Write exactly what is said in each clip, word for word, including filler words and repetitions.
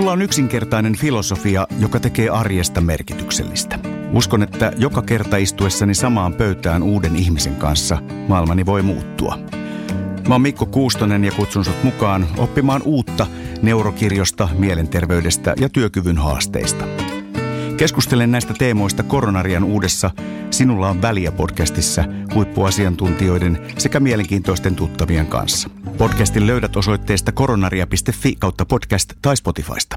Minulla on yksinkertainen filosofia, joka tekee arjesta merkityksellistä. Uskon, että joka kerta istuessani samaan pöytään uuden ihmisen kanssa maailmani voi muuttua. Mä oon Mikko Kuustonen ja kutsun sut mukaan oppimaan uutta neurokirjosta, mielenterveydestä ja työkyvyn haasteista. Keskustelen näistä teemoista Koronarian uudessa Sinulla on väliä -podcastissa huippuasiantuntijoiden sekä mielenkiintoisten tuttavien kanssa. Podcastin löydät osoitteesta koronaria piste fi kautta podcast tai Spotifysta.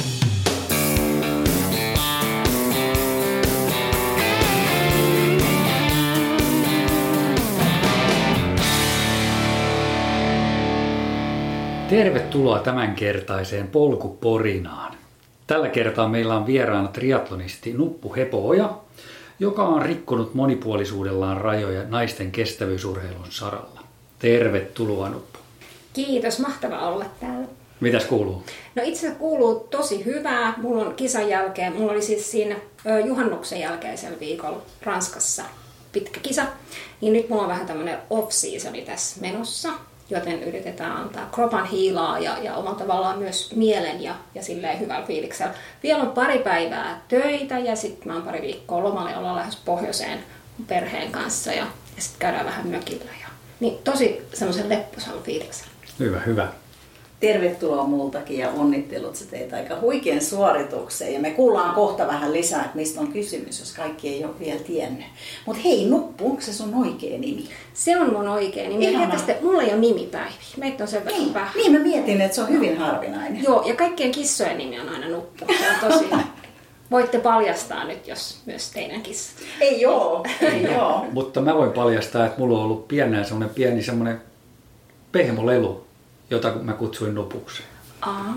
Tervetuloa tämänkertaiseen Polkuporinaan. Tällä kertaa meillä on vieraana triatlonisti Nuppu Hepooja, joka on rikkonut monipuolisuudellaan rajoja naisten kestävyysurheilun saralla. Tervetuloa, Nuppu. Kiitos, mahtavaa olla täällä. Mitäs kuuluu? No itse asiassa kuuluu tosi hyvää. Mulla on kisan jälkeen, mulla oli siis siinä juhannuksen jälkeisellä viikolla Ranskassa pitkä kisa, niin nyt mulla on vähän tämmönen off-seasoni tässä menossa, joten yritetään antaa kropan hiilaa ja, ja omalla tavallaan myös mielen ja, ja silleen hyvällä fiiliksellä. Vielä on pari päivää töitä ja sitten mä oon pari viikkoa lomalle, ollaan lähes pohjoiseen perheen kanssa ja, ja sitten käydään vähän mökillä. Ja, niin tosi semmoisen lepposalla fiiliksellä. Hyvä, hyvä. Tervetuloa multakin ja onnittelut, sä teit aika huikean suorituksen. Ja me kuullaan kohta vähän lisää, että mistä on kysymys, jos kaikki ei ole vielä tiennyt. Mutta hei Nuppu, onko se sun oikea nimi? Se on mun oikea nimi. Sitten, mulla ei ole nimipäiviä. Meitä on sen verran niin, vähän. Niin, mä mietin, että se on hyvin harvinainen. Joo, ja kaikkien kissojen nimi on aina Nuppu. Se on tosi... Voitte paljastaa nyt, jos myös teidän kissa. Ei joo, ei joo. Mutta mä voin paljastaa, että mulla on ollut pienään semmoinen pieni semmoinen pehmolelu, jota mä kutsuin Nupuksi. Aa.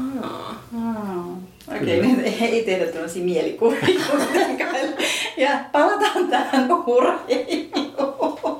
Okei, okay, ei tehdä tämmöisiä mielikuvia. Ja palataan tähän urheiluun.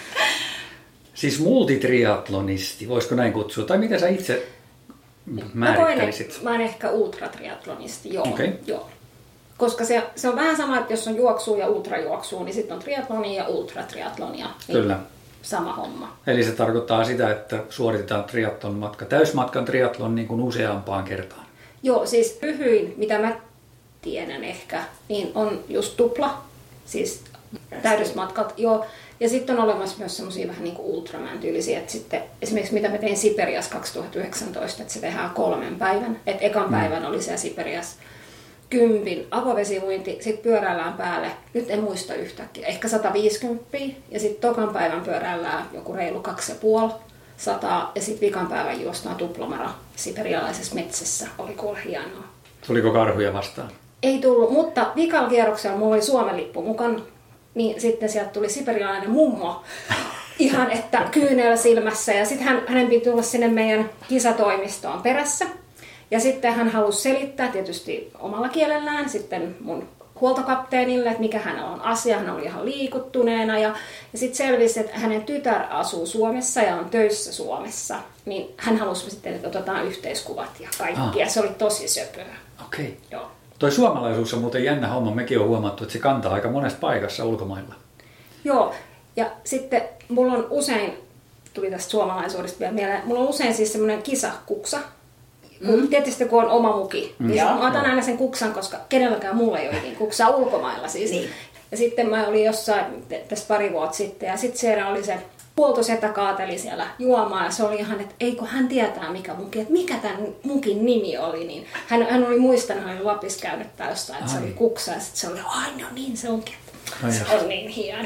Siis multitriatlonisti, voisiko näin kutsua? Tai miten sä itse määrittäisit? Mä, mä oon ehkä ultratriatlonisti, joo. Okay. joo. Koska se, se on vähän sama, että jos on juoksua ja ultrajuoksua, niin sitten on triatlonia ja ultratriatlonia. Niin Kyllä. Sama homma. Eli se tarkoittaa sitä, että suoritetaan triatlon matka, täysmatkan triatlon niin kuin useampaan kertaan. Joo, siis lyhyin, mitä mä tiedän ehkä, niin on just tupla, siis täydysmatkat. Joo. Ja sitten on olemassa myös semmoisia vähän niin kuin Ultraman-tyylisiä, että sitten esimerkiksi mitä mä tein Siperias kaksituhattayhdeksäntoista, että se tehdään kolmen päivän. Että ekan mm. päivän oli se Siperias kympin avovesiuinti, sitten pyöräillään päälle, nyt en muista yhtäkkiä, ehkä sata viisikymmentä, ja sitten tokan päivän pyöräillään joku reilu kaksi ja puoli sataa, ja sitten vikan päivän juostaan tuplamara siperialaisessa metsässä, oli kuule hienoa. Tuliko karhuja vastaan? Ei tullut, mutta vikalla kierroksella mulla oli Suomen lippu mukaan, niin sitten sieltä tuli siperialainen mummo, ihan että kyynel silmässä, ja sitten hän, hänen piti tulla sinne meidän kisatoimistoon perässä. Ja sitten hän halusi selittää tietysti omalla kielellään sitten mun huoltokapteenille, että mikä hänellä on asia. Hän oli ihan liikuttuneena ja, ja sitten selvisi, että hänen tytär asuu Suomessa ja on töissä Suomessa. Niin hän halusi sitten, että otetaan yhteiskuvat ja kaikki. Ah. Ja se oli tosi söpöä. Okei. Okay. Joo. Toi suomalaisuus on muuten jännä homma. Mekin on huomattu, että se kantaa aika monessa paikassa ulkomailla. Joo. Ja sitten mulla on usein, tuli tästä suomalaisuudesta vielä mieleen, mulla on usein siis semmoinen kisakuksa. Mm. Tietysti kun on oma muki, niin ja, mä otan aina sen kuksan, koska kenelläkään mulla ei ole niin kuksaa ulkomailla siis. Niin. Ja sitten mä olin jossain tässä pari vuotta sitten ja sitten siellä oli se huoltosetä kaateli siellä juomaa ja se oli ihan, että eikö hän tietää mikä muki, että mikä tämän mukin nimi oli. Niin hän, hän oli muistanut, hän oli Lapissa käynyt tää jostain, että Ai. se oli kuksa ja sitten se oli, ai no niin se onkin, että se on niin hieno.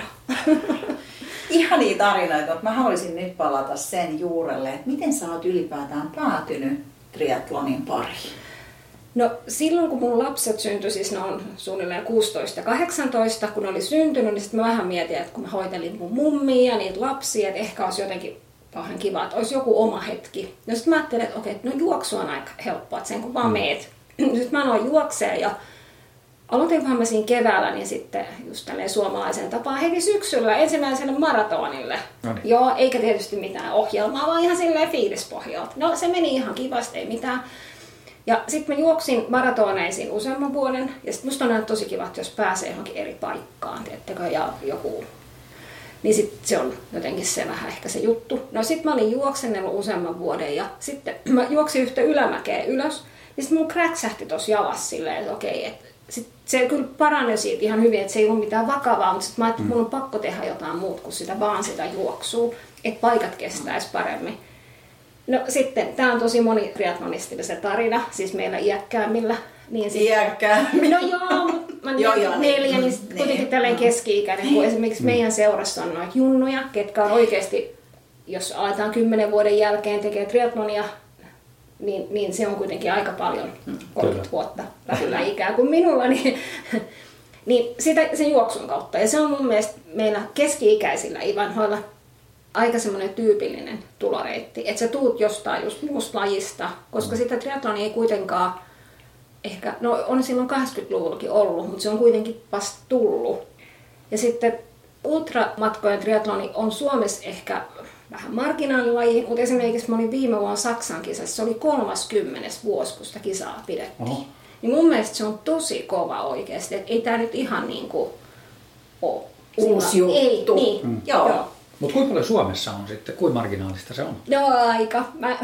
Ihania tarinoita, mä haluaisin nyt palata sen juurelle, että miten sä oot ylipäätään päätynyt triathlonin pariin? No silloin kun mun lapset syntyi, siis ne on suunnilleen kuusitoista ja kahdeksantoista, kun ne oli syntynyt, niin sitten mä vähän mietin, että kun mä hoitelin mun mummia ja niitä lapsia, että ehkä olisi jotenkin vähän kiva, että olisi joku oma hetki. No sitten mä ajattelin, että okei, no juoksu on aika helppoa, että sen kun vaan meet. Sitten mä aloin juokseen ja aloitinkohan mä siinä keväällä, niin sitten just tälleen suomalaisen tapaan heti syksyllä ensimmäiselle maratonille. Noniin. Joo, eikä tietysti mitään ohjelmaa, vaan ihan silleen fiilispohjalta. No se meni ihan kivasti, ei mitään. Ja sitten mä juoksin maratoneisiin useamman vuoden. Ja sitten musta on aina tosi kiva, että jos pääsee johonkin eri paikkaan, teettekö, ja joku... Niin sitten se on jotenkin se vähän ehkä se juttu. No sitten mä olin juoksennellut useamman vuoden ja sitten mä juoksin yhtä ylämäkeä ylös. Niin sitten mun kräksähti tuossa jalassa silleen, että okei, että sit se kyllä paranee siitä ihan hyvin, että se ei ole mitään vakavaa, mutta sitten mä ajattelin, että mun on pakko tehdä jotain muuta kuin sitä, vaan sitä juoksua, että paikat kestäisi paremmin. No sitten, tää on tosi moni triathlonistille se tarina, siis meillä iäkkäämmillä. Niin sit, iäkkäämmillä? No joo, mutta mä olen neljä, niin sitten kuitenkin tällainen keski-ikäinen, kun esimerkiksi meidän seurassa on noita junnuja, ketkä on oikeasti, jos aletaan kymmenen vuoden jälkeen tekee triathlonia, niin, niin se on kuitenkin aika paljon, kolmekymmentä vuotta vähemmän ikää kuin minulla, niin, niin sitä, sen juoksun kautta. Ja se on mun mielestä meillä keski-ikäisillä, ei vanhoilla, aika semmoinen tyypillinen tuloreitti, että sä tuut jostain just muusta lajista, koska sitä triathlonia ei kuitenkaan ehkä, no on silloin kahdeksankymmentäluvullakin ollut, mutta se on kuitenkin vasta tullut. Ja sitten ultramatkojen triathloni on Suomessa ehkä vähän marginaalilaji, mutta esimerkiksi mä olin viime vuonna Saksan kisassa, se oli kolmaskymmenes vuosi, kun sitä kisaa pidettiin. Oho. Niin mun mielestä se on tosi kova oikeasti, että ei tää nyt ihan niinku ole uusi juttu. Ei, niin, mm. joo. joo. Mutta kuinka paljon Suomessa on sitten, kuinka marginaalista se on? No aika. Mä,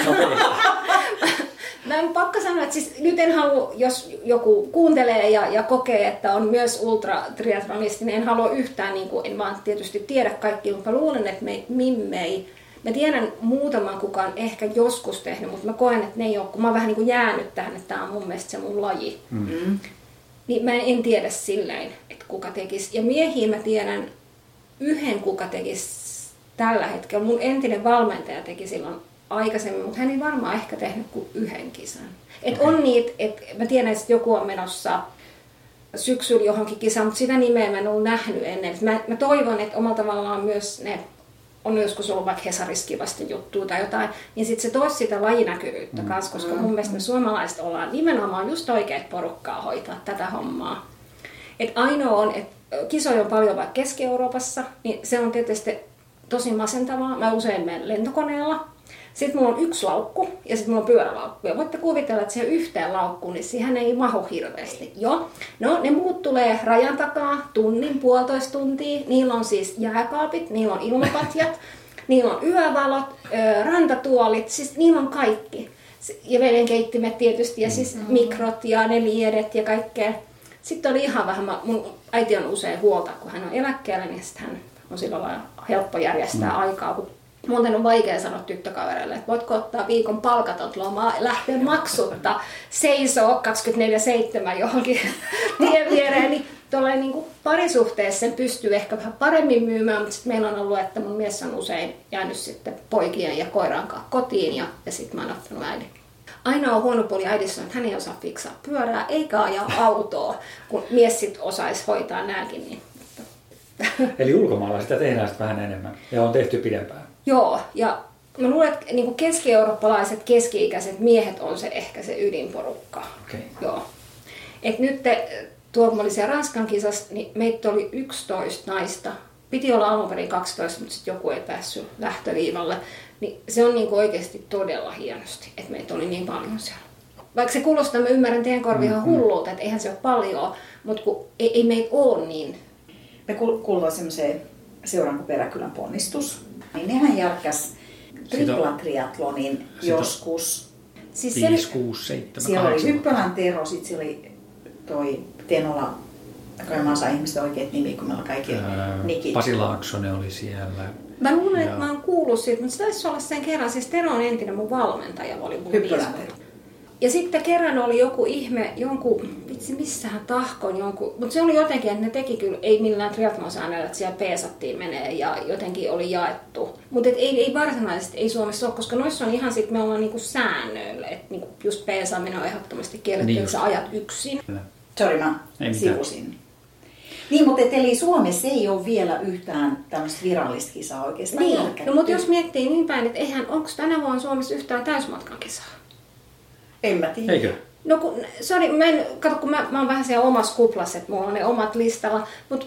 mä en pakko sanoa, että siis nyt en halua, jos joku kuuntelee ja, ja kokee, että on myös ultratriathlonisti, niin en halua yhtään, niin kuin, en vaan tietysti tiedä kaikki, mutta mä luulen, että me, mimmei, mä tiedän muutaman kukaan ehkä joskus tehnyt, mutta mä koen, että ne ei ole, kun mä oon vähän niin kuin jäänyt tähän, että tää on mun mielestä se mun laji. Mm. Niin mä en tiedä silleen, että kuka tekisi. Ja miehiä mä tiedän yhden, kuka tekisi tällä hetkellä. Mun entinen valmentaja teki silloin aikaisemmin, mutta hän ei varmaan ehkä tehnyt kuin yhden kisan. Et okay. On niitä, että mä tiedän, että joku on menossa syksyllä johonkin kisaan, mutta sitä nimeä mä en ole nähnyt ennen. Mä, mä toivon, että omalla tavallaan myös ne, on joskus ollut vaikka Hesarissa kivasta juttua tai jotain, niin sitten se toisi sitä lajinäkyvyyttä mm. kanssa, koska mun mielestä me suomalaiset ollaan nimenomaan just oikeat porukkaa hoitaa tätä hommaa. Et ainoa on, että kisoja on paljon vaikka Keski-Euroopassa, niin se on tietysti tosi masentavaa. Mä usein menen lentokoneella. Sitten mulla on yksi laukku ja sitten mulla on pyörälaukku. Ja voitte kuvitella, että siihen yhteen laukkuun, niin siihen ei mahu hirveästi. Joo. No, ne muut tulee rajan takaa tunnin, puolitoista tuntia. Niillä on siis jääkaapit, niillä on ilmapatjat, niillä on yövalot, rantatuolit, siis niillä on kaikki. Ja vedenkeittimet tietysti ja siis mm-hmm. mikrot ja ne liedet ja kaikkea. Sitten oli ihan vähän, mun äiti on usein huolta, kun hän on eläkkeellä, niin sitten hän on sillä lailla helppo järjestää mm. aikaa. Kun muuten on vaikea sanoa tyttökavereille, että voitko ottaa viikon palkatonta lomaa, lähteä maksutta, seisoo kaksikymmentäneljä seitsemän johonkin tien viereen. Niin tuollainen niin kuin parisuhteessa sen pystyy ehkä vähän paremmin myymään, mutta sitten meillä on ollut, että mun mies on usein jäänyt sitten poikien ja koiran kanssa kotiin ja, ja sitten mä oon ottanut äidin. Ainoa huono puoli äidissä on, että hän ei osaa fiksaa pyörää eikä ajaa autoa, kun mies sit osaisi hoitaa nääkin. Niin. Eli ulkomailla sitä tehdään sitten vähän enemmän ja on tehty pidempään. Joo, ja mä luulen, että niin keski-eurooppalaiset keski-ikäiset miehet on se ehkä se ydinporukka. Okay. Joo. Et nyt te, tuolla mä olin siellä Ranskan kisassa, niin meitä oli yksitoista naista. Piti olla alun perin kaksitoista, mutta sitten joku ei päässyt lähtöviivalle. Niin se on niinku oikeasti todella hienosti, että meitä oli niin paljon siellä. Vaikka se kuulostaa, mä ymmärrän teidän korvia ihan hullulta, että eihän se ole paljon, mutta kun ei, ei meitä ole niin. Me kuullaan semmoiseen seuraan kuin Peräkylän ponnistus. Niin nehän järkäs triplatriathlonin joskus. Siis viisi, kuusi, seitsemän, siellä oli Hyppölän Tero, sitten siellä oli toi Tenola, kai mä osaan ihmisten oikeat nimi, kun meillä on kaikki öö, nikit. Pasi Laaksonen oli siellä. Mä luulen, ja... että mä oon kuullut siitä, mutta se taisi olla sen kerran. Siis Tero on entinen mun valmentaja, oli mun Hyppölän Tero. Ja sitten kerran oli joku ihme, jonkun, vitsi missähän tahkon jonkun, mutta se oli jotenkin, että ne teki kyllä, ei millään triathlon-säännöllä, että siellä peesattiin menee ja jotenkin oli jaettu. Mutta ei, ei varsinaisesti, ei Suomessa ole, koska noissa on ihan sit, me ollaan niinku säännöillä, että niinku just peesaaminen on ehdottomasti kielletty, niin että sä ajat yksin. Sori, mä sivusin. Niin, mutta et, eli Suomessa ei ole vielä yhtään tämmöistä virallista kisaa oikeastaan. Niin, no mutta jos miettii niin päin, että eihän, onko tänä vuonna Suomessa yhtään täysmatkan kisaa? En mä tiedä. Eikö? No kun, sori, mä en, kato kun mä, mä oon vähän siellä omassa kuplassa, että mulla on ne omat listalla, mutta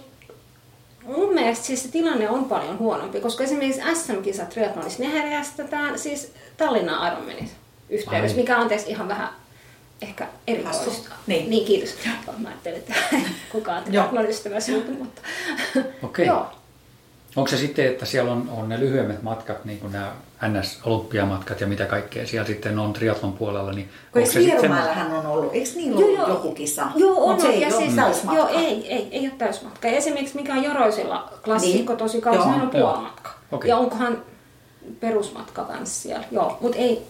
mun mielestä siis se tilanne on paljon huonompi, koska esimerkiksi S M-kisat triathlonissa, ne järjestetään siis Tallinnan Ironmanin yhteydessä, Ai. mikä on tietysti ihan vähän ehkä erikoista. Niin. niin, kiitos. Mä ajattelin, että kukaan triathlon ystävä sinulta, mutta okei. Joo. Onko se sitten, että siellä on, on ne lyhyemmät matkat, niin kuin nämä N S-olympiamatkat ja mitä kaikkea siellä sitten on triathlon puolella? Niin eikö Vierumäellähän on ollut? Eikö niillä ollut joo, joku kisa? Joo, on. Se ei ja ole siis, täysmatka. Joo, ei, ei, ei ole täysmatka. Ja esimerkiksi mikä on Joroisilla klassikko niin. tosi kauan, sehän on puolimatka. Okay. Ja onkohan perusmatka kanssa siellä? Joo, mutta ei.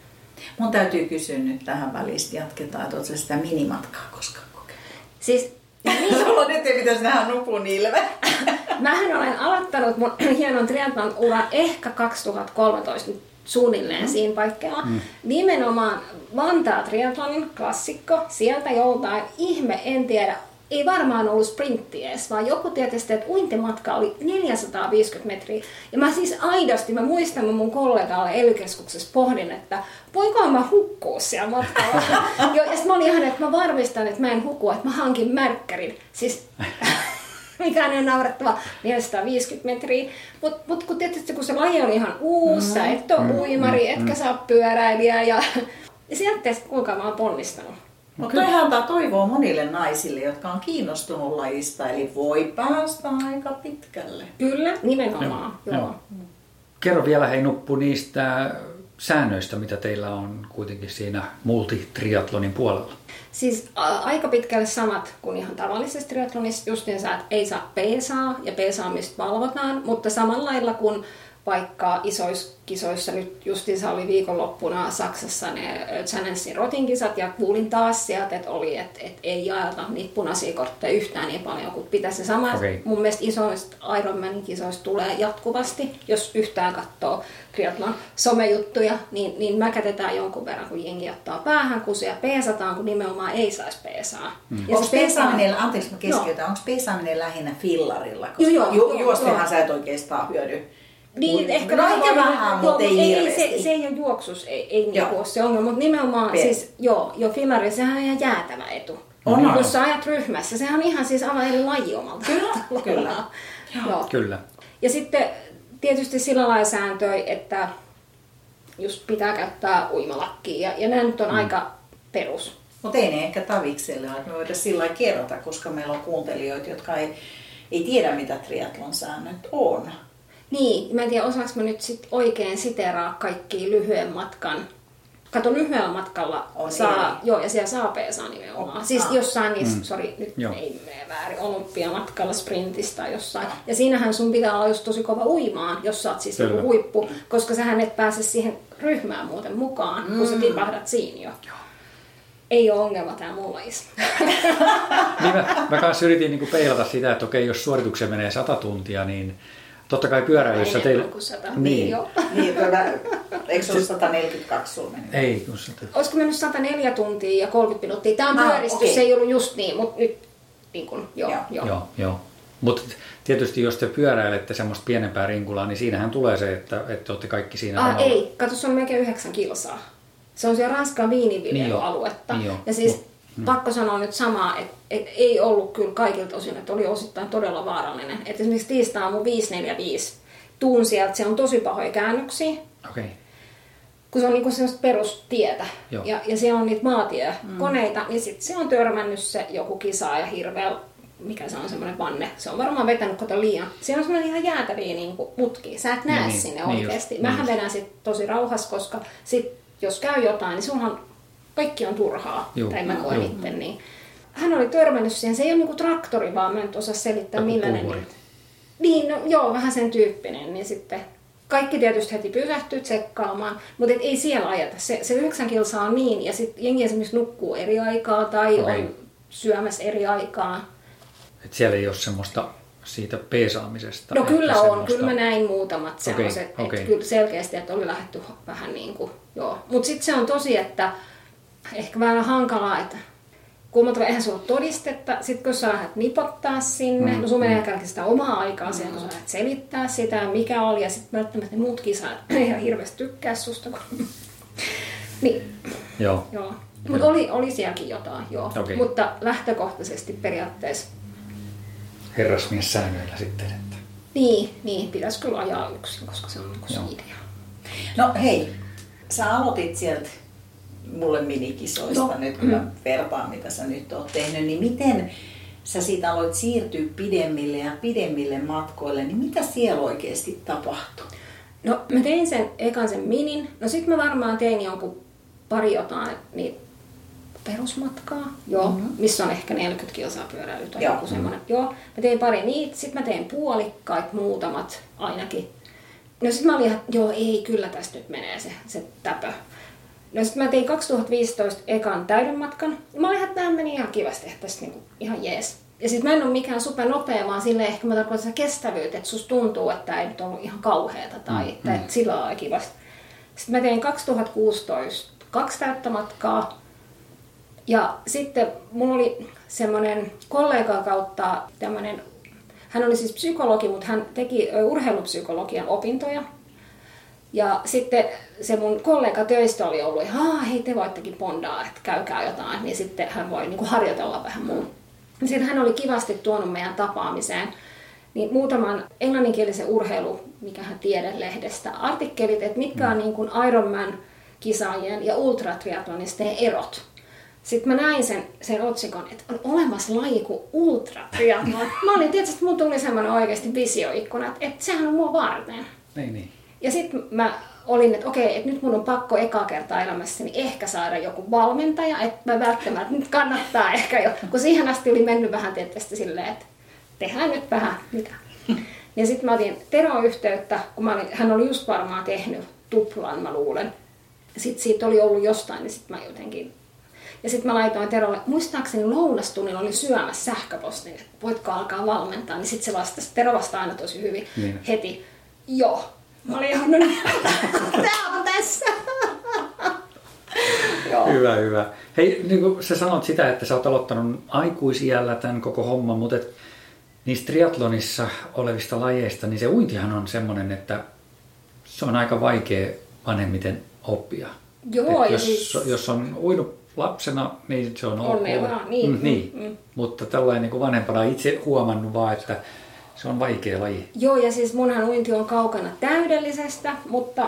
Mun täytyy kysyä nyt tähän välistä, jatketaan, että oletko sitä minimatkaa koskaan kokenut? Siis sulla nyt ei pitäisi nähdä nupun ilme. Mähän olen aloittanut mun hienon triathlon ura ehkä kaksituhattakolmetoista suunnilleen mm. siinä paikkeilla. Mm. Nimenomaan Vantaa triathlonin klassikko, sieltä joltain ihme, en tiedä, ei varmaan ollut sprintti edes, vaan joku tietysti, että uintimatka oli neljäsataaviisikymmentä metriä. Ja mä siis aidosti, mä muistan, mä mun kollegalle E L Y-keskuksessa pohdin, että voinko mä hukkua siellä matkalla. ja sitten mä olin ihan, että mä varmistan, että mä en hukua, että mä hankin märkkärin. Siis mikään ei naurettava, neljäsataaviisikymmentä metriä. Mutta mut kun tietysti kun se laji on ihan uusi, mm-hmm. et ole mm-hmm. uimari, etkä mm-hmm. saa pyöräilijä. Ja, ja sieltä tietysti kuinka mä oon ponnistanut. Mutta toihan antaa toivoa monille naisille, jotka on kiinnostunut lajista, eli voi päästä aika pitkälle. Kyllä, nimenomaan. Joo. Joo. Kerro vielä hei Nuppu niistä säännöistä, mitä teillä on kuitenkin siinä multitriathlonin puolella. Siis ä, aika pitkälle samat kuin ihan tavallisessa triathlonissa, justiinsa, että ei saa peesaa ja peesaamista valvotaan, mutta samalla lailla kuin vaikka isoissa kisoissa, nyt justiinsa oli viikonloppuna Saksassa ne Chanensin rotinkisat ja kuulin taas sieltä, että oli, että, että ei jaelta niitä punaisia kortteja yhtään niin paljon kuin pitäisi. Se sama okay. Mun mielestä isoista Ironmanin kisoista tulee jatkuvasti, jos yhtään katsoo triathlon somejuttuja, niin, niin mäkätetään jonkun verran, kun jengi ottaa päähän kusia, peesataan, kun nimenomaan ei saisi peesaa. Mm. Onko peesaaminen, anteeksi mä keskeytän, onko peesaaminen lähinnä fillarilla? Koska joo, joo, ju, juostehan sä et oikeastaan hyödy. Niin, ehkä no, aika vähän, mutta ei, ei se, se ei ole juoksus, ei, ei niinku ole se ongelma, mutta nimenomaan Pe- siis, joo, jo fillari, sehän on ihan jäätävä etu. On. Jos sä ajat ryhmässä, sehän on ihan siis aivan eri laji omalta. Kyllä, kyllä. Joo. Kyllä. Ja sitten tietysti sillä lailla sääntöi, että just pitää käyttää uimalakkia, ja, ja nämä nyt on mm. aika perus. Mutta ei ne ehkä tavikselle, että me voidaan sillä lailla kerrota, koska meillä on kuuntelijoita, jotka ei, ei tiedä, mitä triathlon säännöt on. Niin, mä en tiedä, osaanko mä nyt sit oikein siteraa kaikkia lyhyen matkan. Kato, lyhyellä matkalla on saa, joo, ja siellä saa peesaa nimenomaan. Oh, siis ah. jossain niissä, mm. sori, nyt joo. ei mene väärin, olympiamatkalla sprintistä jossain. Ah. Ja siinähän sun pitää olla just tosi kova uimaan, jos sä oot siis joku huippu, koska sähän et pääse siihen ryhmään muuten mukaan, mm. kun sä tipahdat siinä jo. Joo. Ei ole ongelma tää mun lajissa. niin mä, mä kanssa yritin niinku peilata sitä, että okei, jos suorituksen menee sata tuntia, niin totta kai pyöräilyssä teillä... Niin, joo. Niin, tuota, eikö se ole sata neljäkymmentäkaksi sulla mennyt? Ei, kun sata... Olisiko mennyt sata neljä tuntia ja kolmekymmentä minuuttia? Tämä on ah, pyöristys, okay. Se ei ollut just niin, mutta nyt niin kuin, joo. Joo, joo. joo, joo. Mutta tietysti jos te pyöräilette semmoista pienempää rinkulaa, niin siinähän tulee se, että, että olette kaikki siinä ah, ei, kato, se on melkein yhdeksän kilsaa. Se on siellä Ranskan viiniviljelyaluetta. Niin ja siis hmm. pakko sanoa nyt samaa, että et ei ollut kyllä kaikilta osin, että oli osittain todella vaarallinen. Et esimerkiksi tiistai-aamu viisi neljäkymmentäviisi tuun sieltä, se on tosi pahoja käännöksiä. Okay. Kun se on niinku semmoista perustietä ja, ja siellä on niitä maatiekoneita, mm. niin sitten se on törmännyt se joku kisaa ja hirveä, mikä se on semmoinen vanne. Se on varmaan vetänyt kato liian. Siellä on semmoinen ihan jäätäviä niinku mutkia. Sä et näe niin, sinne niin oikeasti. Just, Mähän niin vedän sit tosi rauhassa, koska sit jos käy jotain, niin sunhan kaikki on turhaa. Juu, tai mä koen itse. Niin. Hän oli törmännyt siihen. Se ei ole niinku traktori, vaan mä en osaa selittää millainen. Niin, niin no, joo, vähän sen tyyppinen. Niin sitten kaikki tietysti heti pysähtyy tsekkaamaan, mutta et ei siellä ajeta. Se, se yhdeksän kilsaa on niin, ja sitten jengi esimerkiksi nukkuu eri aikaa tai okay. on syömässä eri aikaa. Et siellä ei ole semmoista siitä peesaamisesta? No kyllä on, semmoista... kyllä mä näin muutamat sellaiset, okay, okay. että kyllä selkeästi, että oli lähdetty vähän niin kuin, joo. Mutta sitten se on tosi, että ehkä vähän hankalaa, että kuumaltava, eihän sulla ole todistetta, sitten kun sä lähdet nipottaa sinne, mm, no sun menee mm. sitä omaa aikaa mm. siihen, kun sä lähdet selittää sitä, mikä oli, ja sitten välttämättä ne muut kisat ihan hirveästi tykkää susta. Kun... niin. Joo. joo. Mutta oli, oli sielläkin jotain, joo. Okay. Mutta lähtökohtaisesti periaatteessa herrasmies säännöillä sitten. Että... Niin, niin, pitäisi kyllä ajaa yksin, koska se on niin se idea. No hei, sä aloitit sieltä mulle minikisoista no. nyt, kun mä vertaan, mitä sä nyt oot tehnyt, niin miten sä siitä aloit siirtyä pidemmille ja pidemmille matkoille, niin mitä siellä oikeasti tapahtui? No mä tein sen ekan sen minin, no sit mä varmaan tein jonkun pari jotain niin perusmatkaa, joo, mm-hmm. missä on ehkä neljäkymmentä kilsaa pyöräilyä tai joku semmoinen. Joo, mä tein pari niitä, sit mä tein puolikkaat muutamat ainakin. No sit mä olin ihan, joo ei, kyllä tästä nyt menee se, se täpö. No sit mä tein kaksituhattaviisitoista ekan täyden matkan. Mä olin ihan, että tää meni ihan kivasti, että tästä niinku ihan jees. Ja sit mä en ole mikään super nopea, vaan silleen ehkä mä tarkoitan sitä kestävyyttä, että susta tuntuu, että tää ei nyt ollut ihan kauheata tai mm, että mm. sillä lailla kivasti. Sitten mä tein kaksituhattakuusitoista kaksi täyttä matkaa. Ja sitten mulla oli semmoinen kollegan kautta tämmönen, hän oli siis psykologi, mutta hän teki urheilupsykologian opintoja. Ja sitten se mun kollega töistä oli ollut, että hei te voittekin bondaa, että käykää jotain, niin sitten hän voi niin kuin harjoitella vähän muun. Sitten hän oli kivasti tuonut meidän tapaamiseen niin muutaman englanninkielisen urheilu, mikähän tiedelehdestä, artikkelit, että mitkä on niin kuin Ironman-kisaajien ja ultratriathlonisten erot. Sitten mä näin sen, sen otsikon, että on olemassa laji kuin ultratriathlon. Mä olin tietysti, että mun tuli semmoinen oikeasti visioikkuna, että, että sehän on mua varten. Niin, niin. Ja sitten mä olin, että okei, että nyt mun on pakko ekaa kertaa elämässäni ehkä saada joku valmentaja, että mä välttämättä nyt kannattaa ehkä jo, kun siihen asti oli mennyt vähän tietysti silleen, että tehdään nyt vähän mitä. Ja sitten mä otin Teroon yhteyttä, kun mä olin, hän oli just varmaan tehnyt tuplan, mä luulen. Sitten siitä oli ollut jostain, niin sitten mä jotenkin... Ja sitten mä laitoin Terolle, muistaakseni lounastunnilla oli syömässä sähköpostin, että voitko alkaa valmentaa, niin sitten se vastasi, Tero vastaa aina tosi hyvin niin. Heti, joo. Mä olin ihan, no niin, tää on tässä. Hyvä, hyvä. Hei, niin kuin sä sanot sitä, että sä oot aloittanut aikuisiällä tämän koko homman, mutta et niistä triathlonissa olevista lajeista, niin se uintihan on semmoinen, että se on aika vaikea vanhemmiten oppia. Joo, jos, siis... jos on uinut lapsena, niin se on ok. Onnella, niin. Mm, niin. Mm. Mutta tällainen niin kuin vanhempana itse huomannut vaan, että se on vaikea laji. Joo, ja siis munhan uinti on kaukana täydellisestä, mutta...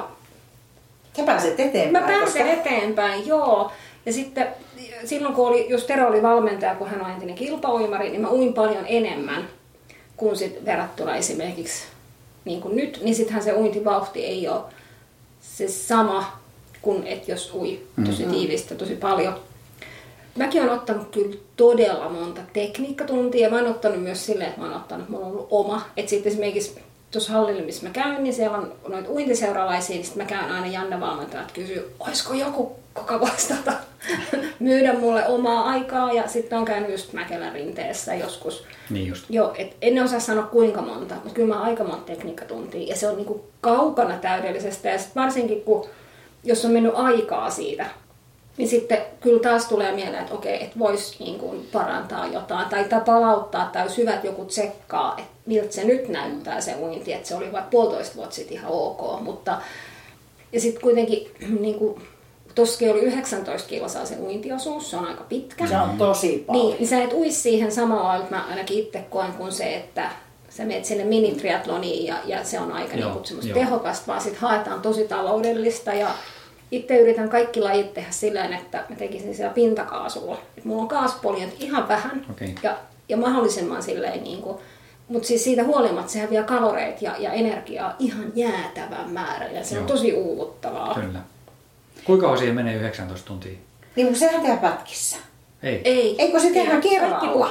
Sä pääset eteenpäin. Mä pääsen koska... eteenpäin, joo. Ja sitten silloin, kun oli, jos Tero oli valmentaja, kun hän on entinen kilpauimari, niin mä uin paljon enemmän kuin sit verrattuna esimerkiksi niin kuin nyt. Niin sittenhän se uintivauhti ei ole se sama kuin et jos ui tosi mm-hmm. tiivistä, tosi paljon. Mäkin olen ottanut kyllä todella monta tekniikkatuntia. Mä oon ottanut myös silleen, että mä oon ottanut, mulla on ollut oma. Että sitten esimerkiksi tuossa hallilla, missä mä käyn, niin siellä on noita uintiseuralaisia, niin sitten mä käyn aina Janne valmentaja, että kysyy, olisiko joku, kuka vastata myydä mulle omaa aikaa. Ja sitten on käynyt just Mäkelän rinteessä joskus. Niin just. Joo, et en osaa sanoa kuinka monta, mutta kyllä mä oon aika monta tekniikkatuntia. Ja se on niinku kaukana täydellisestä. Ja sitten varsinkin, kun jos on mennyt aikaa siitä, niin sitten kyllä taas tulee mieleen, että okei, että voisi niin kuin parantaa jotain tai, tai palauttaa tai jos hyvä, että joku tsekkaa, että miltä se nyt näyttää se uinti, että se oli vaikka puolitoista vuotta sitten ihan ok, mutta ja sitten kuitenkin niin kuin tossakin oli yhdeksäntoista kilsaa se uintiosuus, se on aika pitkä. Se on tosi paljon. Niin, niin sä et ui siihen samalla, että mä ainakin itse koen kuin se, että sä menet sinne minitriatloniin ja, ja se on aika joo, niin semmoista tehokasta, vaan sitten haetaan tosi taloudellista ja itse yritän kaikki lajit tehdä silleen, että mä tekisin siellä pintakaasulla. Et mulla on kaasupoljat ihan vähän okay. ja, ja mahdollisimman silleen niin kuin, mutta siis siitä huolimatta sehän vie kaloreita ja, ja energiaa ihan jäätävän määrän ja se joo. on tosi uuvuttavaa. Kyllä. Kuinka kauan siihen menee yhdeksäntoista tuntia? Niin, mutta sehän tehdään pätkissä. Ei. Ei. Eikö se tehdään kerralla?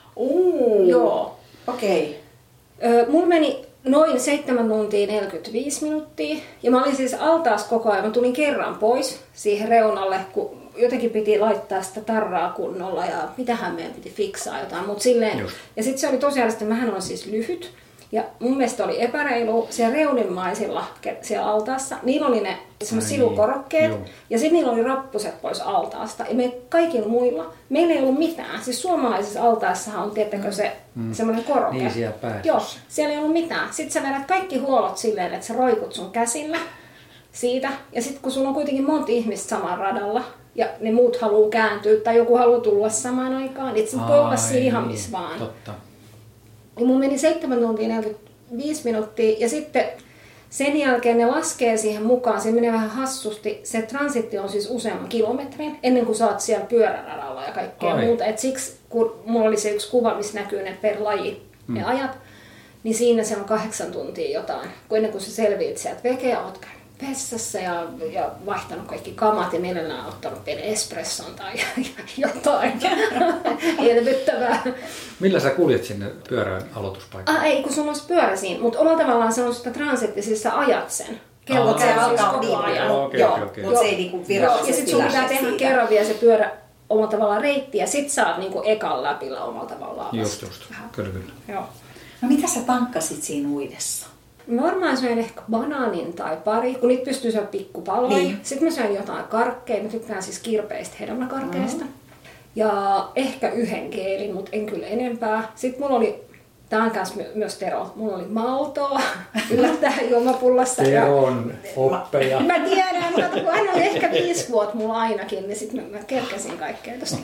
Uh. Joo. Okei. Okay. Mulla meni noin seitsemän tuntia neljäkymmentäviisi minuuttia. Ja mä olin siis altaas koko ajan. Mä tulin kerran pois siihen reunalle, kun jotenkin piti laittaa sitä tarraa kunnolla ja mitähän meidän piti fiksaa jotain. Mut silleen, ja sitten se oli tosiaan, että mähän on siis lyhyt. Ja mun mielestä oli epäreilu siellä reunimmaisilla siellä altaassa. Niillä oli ne semmoiset silukorokkeet joo. ja sitten niillä oli rappuset pois altaasta. Ja me kaikilla muilla, meillä ei ollut mitään. Siis suomalaisissa altaissahan on, tiettäkö se mm. semmoinen koroke. Niin siellä päässä. Joo, siellä ei ollut mitään. Sitten sä vedät kaikki huolot silleen, että sä roikut sun käsillä siitä. Ja sitten kun sulla on kuitenkin monta ihmistä saman radalla ja ne muut haluaa kääntyä tai joku haluaa tulla samaan aikaan, niin sit voi olla siinä ihan missä vaan. Totta. Ja mun meni seitsemän tuntia neljäkymmentäviisi minuuttia ja sitten sen jälkeen ne laskee siihen mukaan, se menee vähän hassusti. Se transitti on siis useamman kilometrin ennen kuin sä oot siellä pyöräradalla ja kaikkea Ai. muuta. Et siksi, kun mulla oli se yksi kuva, missä näkyy ne per laji, ne mm. ajat, niin siinä se on kahdeksan tuntia jotain. Kun ennen kuin sä selviit sieltä veke ja oot käynyt vessassa ja, ja vaihtanut kaikki kamat ja mielellään ottanut pienen espresson tai jotain elvyttävää. Millä sä kuljet sinne pyörän aloituspaikkaan? Ah, ei, kun sulla olisi pyörä siinä, mutta omalla tavallaan se on sitä transittisissa ajat sen. Kello Mutta se käy siis alkaa koko niin, ajan. Joo, okei, Joo, okei, okei. Mutta se ei niinku virallisesti ja sit sun pitää lähde tehdä siitä. kerran vielä se pyörä omalla tavallaan reitti ja sit sä oot niinku ekan läpillä omalla tavallaan. Just, just. Kyllä, kyllä. Joo. No mitä sä tankkasit siinä uidessa? Mä varmaan söin ehkä banaanin tai pari, kun niitä pystyy syömään pikkupaloin. Niin. Sitten mä söin jotain karkkeja, mä tykkään siis kirpeistä hedelmäkarkeista. Mm. Ja ehkä yhden keelin, mutta en kyllä enempää. Sitten mulla oli, tää on myös, myös Tero, mulla oli maltoa yllättäen juomapullassa. Teron oppeja. Mä tiedän, mutta kun hän oli ehkä viisi vuotta mulla ainakin, niin sitten mä, mä kerkäsin kaikkea tosta.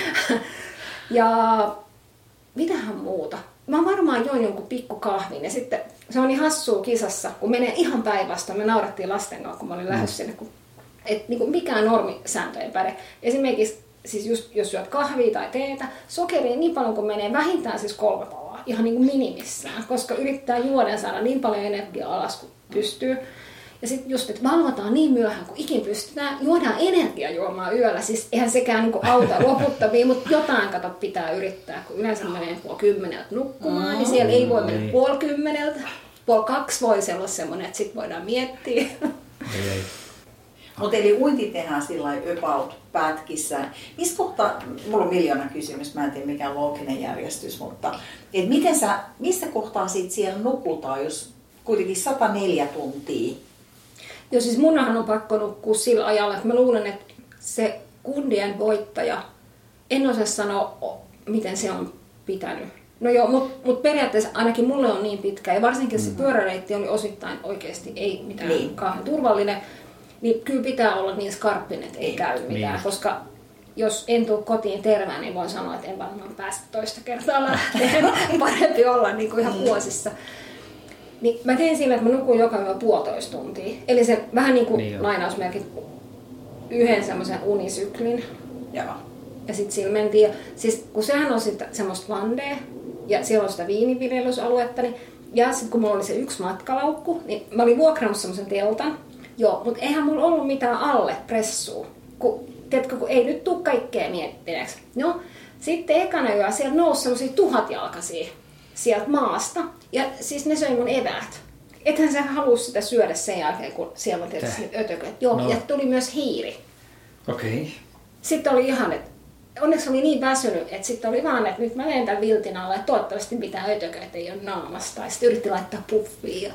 Ja mitähän muuta? Mä varmaan join jonkun pikkukahvin ja sitten se on niin hassua kisassa, kun menee ihan päinvastoin. Me naurattiin lasten kanssa, kun mä olin lähdössä sinne, kun, et, niin kuin mikään normisääntö ei päde. Esimerkiksi siis just, jos syöt kahvia tai teetä, sokeria niin paljon kuin menee, vähintään siis kolme palaa, ihan niin kuin minimissään, koska yrittää juoden saada niin paljon energiaa alas kuin pystyy. Ja sitten just, että valvotaan niin myöhään kuin ikin pystytään, juodaan energiajuomaa yöllä, siis eihän sekään niin kuin auta loputtavia, mutta jotain kato pitää yrittää, kun yleensä menee puoli kymmeneltä nukkumaan, niin siellä ei voi mennä puoli kymmeneltä, puoli kaksi voi olla semmoinen, että sitten voidaan miettiä. Ei, ei. Mutta eli uinti tehdään sillä lailla about pätkissä. Missä kohtaa, mulla on miljoona kysymys, mä en tiedä mikä on looginen järjestys, mutta et miten sä, missä kohtaa sit siellä nukutaan, jos kuitenkin sata neljä tuntia? Joo, siis munhan on pakko nukkua sillä ajalla, että mä luulen, että se kundien voittaja, en osaa sanoa, miten se on pitänyt. No joo, mutta mut periaatteessa ainakin mulle on niin pitkä, ja varsinkin se pyöräreitti oli osittain oikeasti ei mitään niin. kauhean turvallinen, niin kyllä pitää olla niin skarppinen, että ei käy mitään, niin. koska jos en tule kotiin terveen, niin voin sanoa, että en varmaan päästä toista kertaa lähteen. Parempi olla niin kuin ihan vuosissa. Niin mä tein sillä, että mä nukuin joka yö puolitoista tuntia. Eli se vähän niin kuin niin lainausmerkit yhden semmoisen unisyklin. Joo. Ja sitten sillä mentiin. Ja, siis kun sehän on sitten semmoista landea ja siellä on sitä viiniviljelysaluetta. Niin, ja sitten kun mulla oli se yksi matkalaukku, niin mä olin vuokrannut semmoisen teltan. Joo, mutta eihän mulla ollut mitään alle pressua. Kun, tiedätkö, kun ei nyt tule kaikkea miettineeksi. No, sitten ekana yö siellä nousi semmosia tuhatjalkaisia sieltä maasta. Ja siis ne söi mun eväät. Ethän sä halua sitä syödä sen jälkeen, kun siellä on tietysti ötököt. Joo, no. Ja tuli myös hiiri. Okei. Okay. Sitten oli ihan, että onneksi oli niin väsynyt, että sitten oli vaan, että nyt mä menen tämän viltin alla, että toivottavasti mitään ötököitä ei ole naamassa. Tai sitten yritti laittaa puffiin.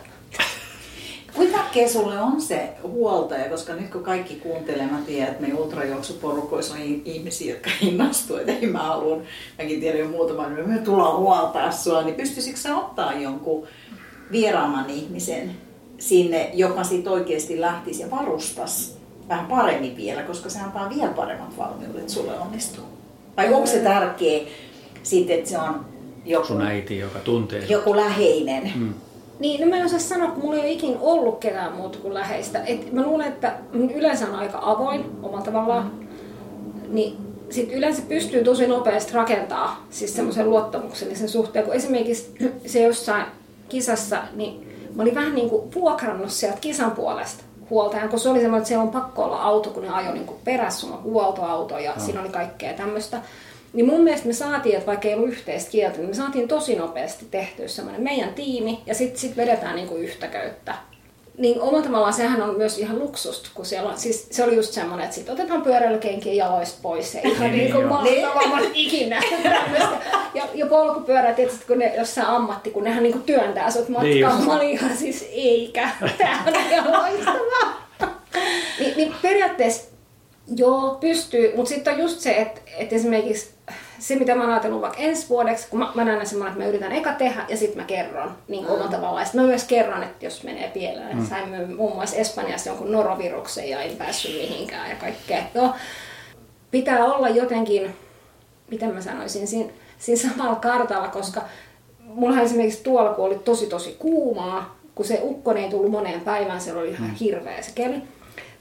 Kuinka tärkeä sulle on se huoltaja, koska nyt kun kaikki kuuntelee, mä tiedän, että me ultrajuoksuporukoissa on ihmisiä, jotka innastuu, että ei mä haluan, mäkin tiedän jo muutaman, että me tullaan huoltaa sua, niin pystyisikö sä ottaa jonkun vieraamman ihmisen sinne, joka sit oikeasti lähtisi ja varustaisi vähän paremmin vielä, koska se antaa vielä paremmat valmiudet, että sulle onnistuu? Vai onko se tärkeä sitten, että se on joku, sun äiti, joka tuntee joku läheinen? Mm. Niin, no mä en osaa sanoa, kun mulla ei ole ikinä ollut ketään muuta kuin läheistä. Et mä luulen, että yleensä on aika avoin omalla tavallaan. Niin sit yleensä pystyy tosi nopeasti rakentaa siis semmoisen luottamuksellisen suhteen. Kun esimerkiksi se jossain kisassa, niin mä olin vähän niin kuin vuokrannut sieltä kisan puolesta huoltajan, kun se oli semmoinen, että siellä on pakko olla auto, kun ne ajoi niin kuin perässä, sulla on huoltoauto ja oh. siinä oli kaikkea tämmöistä. Niin mun mielestä me saatiin, että vaikka ei ollut yhteistä kieltä, niin me saatiin tosi nopeasti tehtyä semmoinen meidän tiimi ja sitten sit vedetään niinku yhtä köyttä. Niin omalla tavallaan sehän on myös ihan luksusta, kun siellä on, siis se oli just semmoinen, että sitten otetaan pyöräilykenkiä jaloista pois ja ihan niin kuin mahtavammat ikinä tämmöistä. Ja, ja polkupyörä, tietysti kun ne jossain ammatti, kun nehän niinku työntää sut matkaan, mä olin ihan siis eikä, tää on ihan loistavaa. Ni, niin periaatteessa joo, pystyy, mutta sitten on just se, että, että esimerkiksi se, mitä mä oon ajatellut vaikka ensi vuodeksi, kun mä, mä näen semmoinen, että mä yritän eka tehdä ja sitten mä kerron niin mm. omalla tavallaan. Sitten mä myös kerron, että jos menee pieleen. Mm. Sain muun muassa Espanjassa jonkun noroviruksen ja en päässyt mihinkään ja kaikkea. Joo, pitää olla jotenkin, miten mä sanoisin, siinä, siinä samalla kartalla, koska mullahan esimerkiksi tuolla, kun oli tosi tosi kuumaa, kun se ukkonen ei tullut moneen päivään, siellä oli ihan hirveä se keli.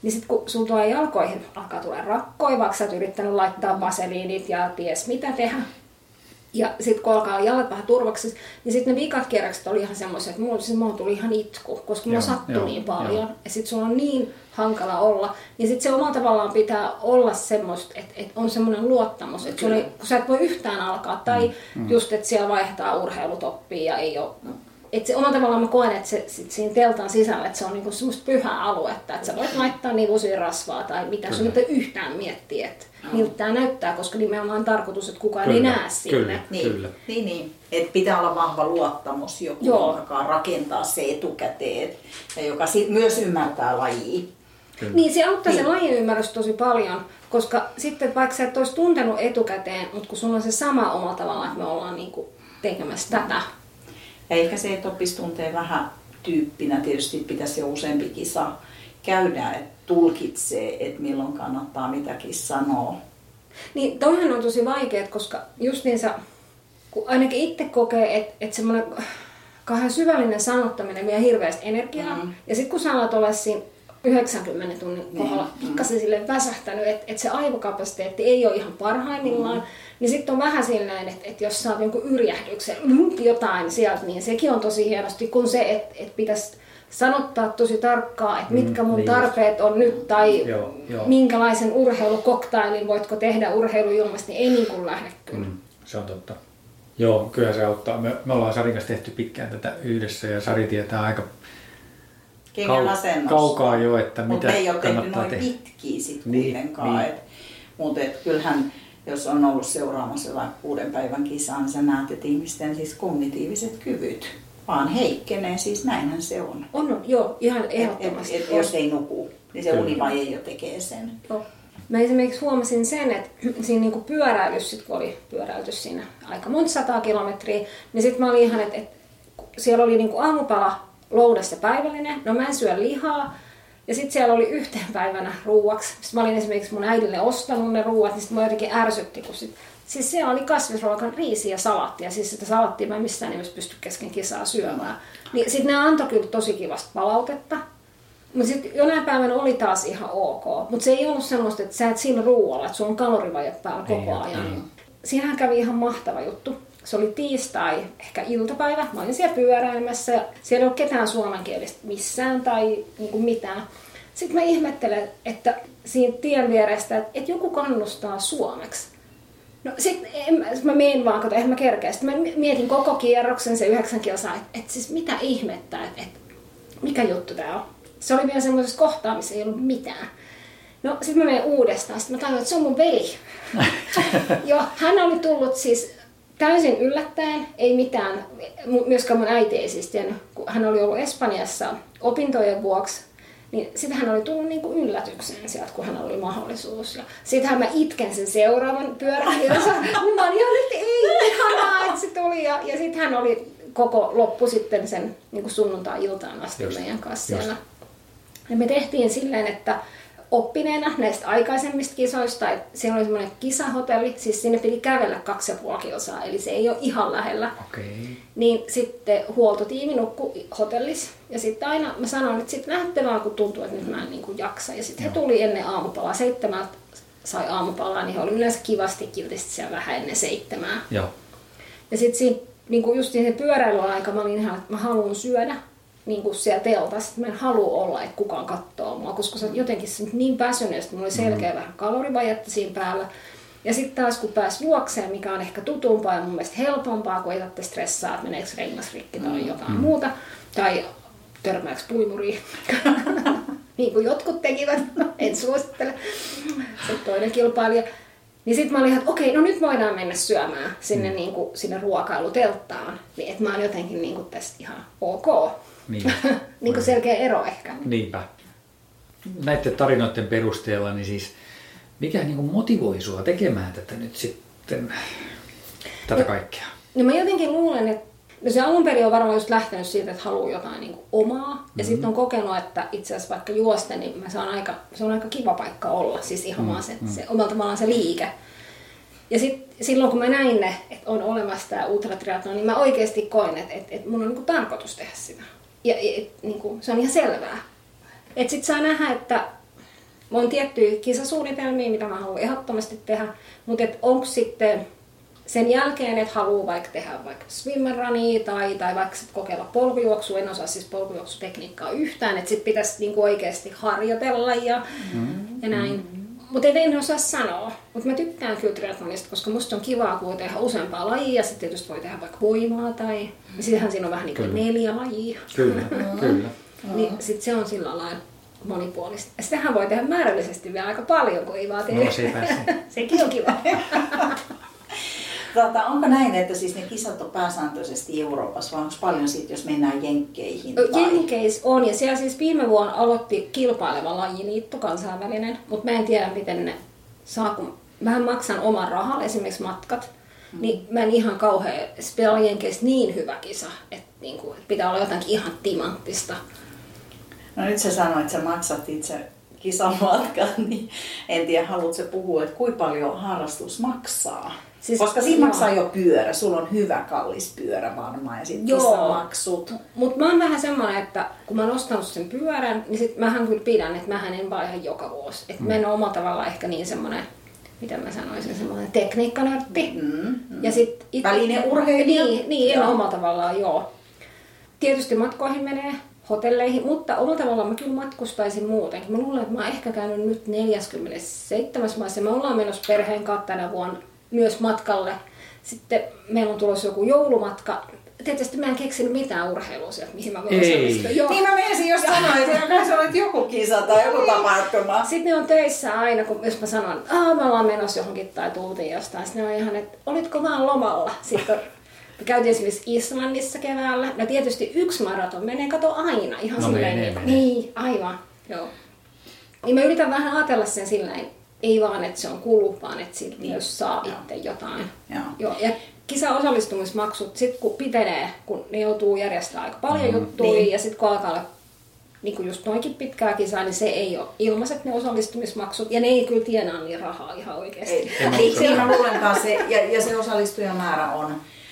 niin sitten kun sulla tulee jalkoihin alkaa tulla rakkoja, vaikka sä oot yrittänyt laittaa vaseliinit ja ties mitä tehdä. Ja sitten kun alkaa jalat vähän turvaksi, niin sitten ne vikat kierrokset oli ihan semmoisia, että mulla, siis mulla tuli ihan itku, koska mulla sattui niin paljon. Joo. Ja sitten sulla on niin hankala olla. Niin sitten se omalla tavallaan pitää olla semmoista, että, että on semmoinen luottamus, että ei, kun sä et voi yhtään alkaa. Tai mm. just, että siellä vaihtaa urheilutoppia ja ei ole. Että se omalla tavallaan mä koen, että se sit siinä teltan sisällä, että se on niinku semmoista pyhää aluetta. Että sä voit laittaa nivusia rasvaa tai mitä sun nyt yhtään miettii, että miltä tämä näyttää, koska nimenomaan on tarkoitus, että kukaan kyllä, ei näe sinne. Kyllä, niin, kyllä. niin, niin. Että pitää olla vahva luottamus, joku joka rakentaa se etukäteen ja joka myös ymmärtää lajia. Kyllä. Niin se auttaa niin. Se lajin ymmärrys tosi paljon, koska sitten vaikka sä et olisi tuntenut etukäteen, mutta kun sulla on se sama oma tavalla, että me ollaan niinku tekemässä tätä. Ja ehkä se, että oppisi tuntee vähän tyyppinä, tietysti pitäisi jo useampi kisa käydä, että tulkitsee, että milloin kannattaa mitäkin sanoa. Niin toihan on tosi vaikeet, koska justiinsa, kun ainakin itse kokee, että, että semmoinen kahden syvällinen sanottaminen vie hirveästi energiaa. Mm. Ja sitten kun sä alat olla siinä yhdeksänkymmenen tunnin kohdalla mm. pikkasen sille väsähtänyt, että, että se aivokapasiteetti ei ole ihan parhaimmillaan, mm. niin sitten on vähän silleen, että, että jos saat jonkun yrjähdyksen, jotain sieltä, niin sekin on tosi hienosti, kun se, että, että pitäisi sanottaa tosi tarkkaan, että mitkä mun mm, niin tarpeet on nyt, tai joo, joo. minkälaisen urheilukoktailin voitko tehdä urheiluilmasta, niin ei niin kuin lähde kyllä. Mm, se on totta. Joo, kyllä se auttaa. Me, me ollaan Sarin kanssa tehty pitkään tätä yhdessä, ja Sari tietää aika kau- kaukaa jo, että mitä kannattaa tehdä. Mutta ei ole tehty noin pitkiä sitten kuitenkaan. Niin, niin. Mutta kyllähän, jos on ollut seuraamassa jotain kuuden päivän kisaa, niin sä näet, että ihmisten siis kognitiiviset kyvyt vaan heikkenee, siis näinhän se on. On, on joo, ihan ehdottomasti. Et, et, et, jos ei nuku, niin se univaje jo tekee sen. Joo. Mä esimerkiksi huomasin sen, että siinä niinku pyöräilyssä, kun oli pyöräilty siinä aika monta sataa kilometriä, niin sitten mä olin ihan, että et, siellä oli niinku aamupala, loudas ja päivällinen. No mä en syö lihaa. Ja sitten siellä oli yhteen päivänä ruuaksi. Sitten mä olin esimerkiksi mun äidille ostanut ne ruuat, niin sitten mä jotenkin ärsytti, kun sit siis siellä oli kasvisruokan riisi ja salaatti, ja siis sitä salattia mä en missään nimessä pysty kesken kisaa syömään. Niin sitten ne antoi kyllä tosi kivasta palautetta. Mutta sitten jonain päivänä oli taas ihan ok. Mutta se ei ollut semmoista, että sä et sillä ruualla, että sulla on kalorivaje päällä koko ajan. Ei. Siinähän kävi ihan mahtava juttu. Se oli tiistai, ehkä iltapäivä. Mä olin siellä pyöräilemässä ja siellä ei ole ketään suomenkielistä missään tai niinku mitään. Sitten mä ihmettelen, että siinä tien vierestä, että, että joku kannustaa suomeksi. No sit en, mä menen vaan, kato, eihän mä kerkeä. Sitten mä mietin koko kierroksen, se yhdeksän kilsaa, että, että siis mitä ihmettä, että, että mikä juttu tää on. Se oli vielä semmoisessa kohtaa, missä ei ollut mitään. No sit mä menen uudestaan, sitten mä tajuin, että se on mun veli. Joo, hän oli tullut siis täysin yllättäen, ei mitään, myöskään mun äiti ei siis tiennyt, kun hän oli ollut Espanjassa opintojen vuoksi. Niin sitten hän oli tullut niinku yllätykseen sieltä, kun hän oli mahdollisuus. Ja sittenhän mä itken sen seuraavan pyörän kanssa. Mä olin ihan nyt ei ihanaa, että se tuli. Ja, ja sitten hän oli koko loppu sitten sen niin sunnuntai-iltaan asti just, meidän kanssa just. siellä. Ja me tehtiin silleen, että oppineena näistä aikaisemmista kisoista, että siellä oli semmoinen kisahotelli, siis sinne piti kävellä kaksi ja puoli kilsaa, eli se ei ole ihan lähellä. Okay. Niin sitten huoltotiimi nukkui hotellissa, ja sitten aina mä sanoin, että sitten lähdette vaan, kun tuntuu, että nyt mä en niin kuin jaksa. Ja sitten he tuli ennen aamupalaa, seitsemältä sai aamupalaa, niin he oli yleensä kivasti kiltisti siellä vähän ennen seitsemää. Joo. Ja sitten siinä, niin kuin just siinä pyöräilyaika mä olin ihan, että mä haluan syödä. Niin kuin siellä teltassa, että mä en halua olla, että kukaan katsoo mua, koska se on jotenkin niin väsynyt, että mulla oli selkeä mm. vähän kalorivajetta siinä päällä. Ja sitten taas kun pääsi juokseen, mikä on ehkä tutumpaa ja mun mielestä helpompaa, kun ei tarvitse stressaa, että meneekö rengas rikki tai mm. jotain mm. muuta, tai törmääkö puimuriin, niin kuin jotkut tekivät, en suosittele, se toinen kilpailija. Niin sitten mä olin ihan, että okei, no nyt voidaan mennä syömään sinne, mm. niin kuin, sinne ruokailutelttaan, niin että mä oon jotenkin niin kuin tästä ihan ok. Niin. niin kuin selkeä ero ehkä. Niinpä. Näiden tarinoiden perusteella, niin siis mikä niin kuin motivoi sua tekemään tätä nyt sitten, tätä no, kaikkea? No mä jotenkin luulen, että no se alun perin on varmaan just lähtenyt siitä, että haluaa jotain niin kuin omaa. Mm-hmm. Ja sitten on kokenut, että itse asiassa vaikka juosten, niin mä saan aika, se on aika kiva paikka olla. Siis ihan mm-hmm. vaan se, se omalla tavallaan se liike. Ja sitten silloin kun mä näin ne, että on olemassa tämä ultratriathlon, niin mä oikeasti koin, että, että, että mun on niin kuin tarkoitus tehdä sitä. Ja et, niin kuin, se on ihan selvää. Että sit saa nähdä, että on tiettyjä kisasuunnitelmia, mitä mä haluan ehdottomasti tehdä, mutta onko sitten sen jälkeen, että haluaa vaikka tehdä vaikka swimrunnia tai, tai vaikka sit kokeilla polvijuoksua, en osaa siis polvijuoksutekniikkaa yhtään, että sitten pitäisi niinku oikeasti harjoitella ja, mm-hmm. ja näin. Mm-hmm. Mutta en osaa sanoa, mutta mä tykkään kyllä triathlonista, koska musta on kivaa, kun voi tehdä useampaa lajia, sitten tietysti voi tehdä vaikka voimaa tai, mm-hmm. sittenhän siinä on vähän niin kuin neljä lajia. Kyllä, kyllä. Niin sitten se on sillä lailla monipuolista. Ja sitähän voi tehdä määrällisesti vielä aika paljon, kun ei vaan tee. No sepä se. Sekin on kiva. Tota, onko näin, että siis ne kisat on pääsääntöisesti Euroopassa, vai onko paljon siitä, jos mennään Jenkkeihin? Tai... Jenkeissä on, ja siellä siis viime vuonna aloitti kilpaileva lajiliitto kansainvälinen, mutta mä en tiedä, miten ne saa, kun mä maksan oman rahalla, esimerkiksi matkat, mm. niin mä en ihan kauhean, se on Jenkeissä niin hyvä kisa, että, niinku, että pitää olla jotakin ihan timanttista. No nyt sä sanoit, että sä maksat itse kisamatkan, niin en tiedä, haluatko puhua, että kuinka paljon harrastus maksaa? Siis, koska siinä joo. maksaa jo pyörä, sulla on hyvä kallis pyörä varmaan ja sitten kisamaksut. Mutta mä oon vähän semmoinen, että kun mä oon ostanut sen pyörän, niin sit mähän kyllä pidän, että mähän en vaiha joka vuosi. Että mm. mä en ole omalla tavallaan ehkä niin semmoinen, mitä mä sanoisin, semmoinen tekniikkanörtti. Mm, mm. Ja sit it... Välineurheilija. Niin, niin en omalla tavallaan, joo. Tietysti matkoihin menee, hotelleihin, mutta omalla tavallaan mä kyllä matkustaisin muutenkin. Mä luulen, että mä oon ehkä käynyt nyt neljäkymmentäseitsemän maassa. Me ollaan menossa perheen kanssa tänä vuonna myös matkalle. Sitten meillä on tulossa joku joulumatka. Tietysti mä en keksinyt mitään urheilua sieltä, mihin mä voin osallistua. Niin mä menisin just sanoa, että sä olet joku kisa tai joku tapahtuma. Sitten ne on töissä aina, kun jos mä sanon, että me ollaan menossa johonkin tai tultiin jostain. Sitten ne on ihan, että olitko vaan lomalla? Sitten me käytiin esimerkiksi Islannissa keväällä. No tietysti yksi maraton menee, kato aina. Ihan no silleen, menee, menee. Niin, aivan. Joo. Niin mä yritän vähän ajatella sen silleen, ei vaan, että se on kulu, vaan että siitä niin. myös saa Joo. itse jotain. Joo. Joo. Ja kisa-osallistumismaksut, sit kun pitenee, kun ne joutuu järjestämään aika paljon mm, juttuja, niin. ja sitten kun alkaa olla niin kuin just noinkin pitkää kisaa, niin se ei ole ilmaiset ne osallistumismaksut, ja ne ei kyllä tienaa niin rahaa ihan oikeasti. Ei, ei siinä luulenkaan se, ja, ja se osallistujamäärä on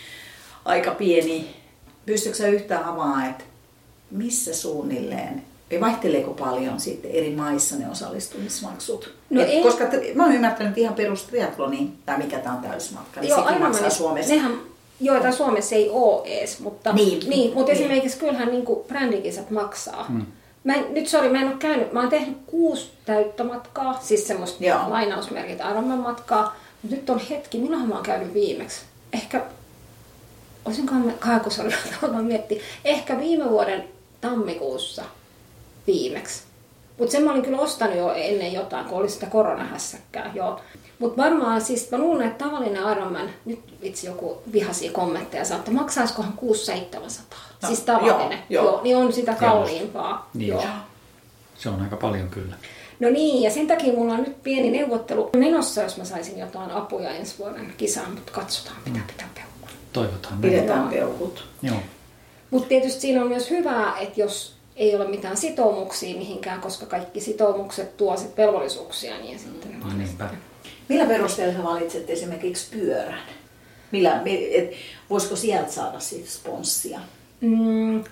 aika pieni. Pystytkö sä yhtään avaamaan, että missä suunnilleen, ja vaihteleeko paljon sitten eri maissa ne osallistumismaksut? No Et, ei. Koska mä oon ymmärtänyt ihan perus triathloni, tai mikä tää on täysmatka, niin joo, sekin maksaa niin, Suomessa. Nehän, joo, tai Suomessa ei ole ees, mutta, niin, niin, mutta niin. esimerkiksi kyllähän niin kuin brändikisat maksaa. Hmm. Mä en, nyt sori, mä en ole käynyt, mä oon tehnyt kuusi täyttömatkaa, siis semmoista joo. lainausmerkit Ironman matkaa, mutta nyt on hetki, milloinhan mä oon käynyt viimeksi? Ehkä, olisinkohan kaakosarjaa tavallaan miettiä, ehkä viime vuoden tammikuussa viimeksi. Mutta sen mä olin kyllä ostanut jo ennen jotain, kun oli sitä koronahässäkkää. Mutta varmaan siis mä luulen, että tavallinen Ironman, nyt vitsi joku vihaisia kommentteja saa, että maksaisikohan kuusi seitsemänsataa. No, siis tavallinen. Joo, joo. Niin on sitä kalliimpaa. Niin. Joo. Se on aika paljon kyllä. No niin, ja sen takia mulla on nyt pieni neuvottelu menossa, jos mä saisin jotain apuja ensi vuoden kisaan, mutta katsotaan, pitää mm. pitää peukut. Toivotaan. Pidetään peukut. Joo. Mutta tietysti siinä on myös hyvää, että jos ei ole mitään sitoumuksia mihinkään, koska kaikki sitoumukset tuo sit velvollisuuksia, niin sitten mm. no, niinpä. Millä perusteella sä valitset esimerkiksi pyörän? Millä, et, voisiko sieltä saada siitä sponssia? Mm.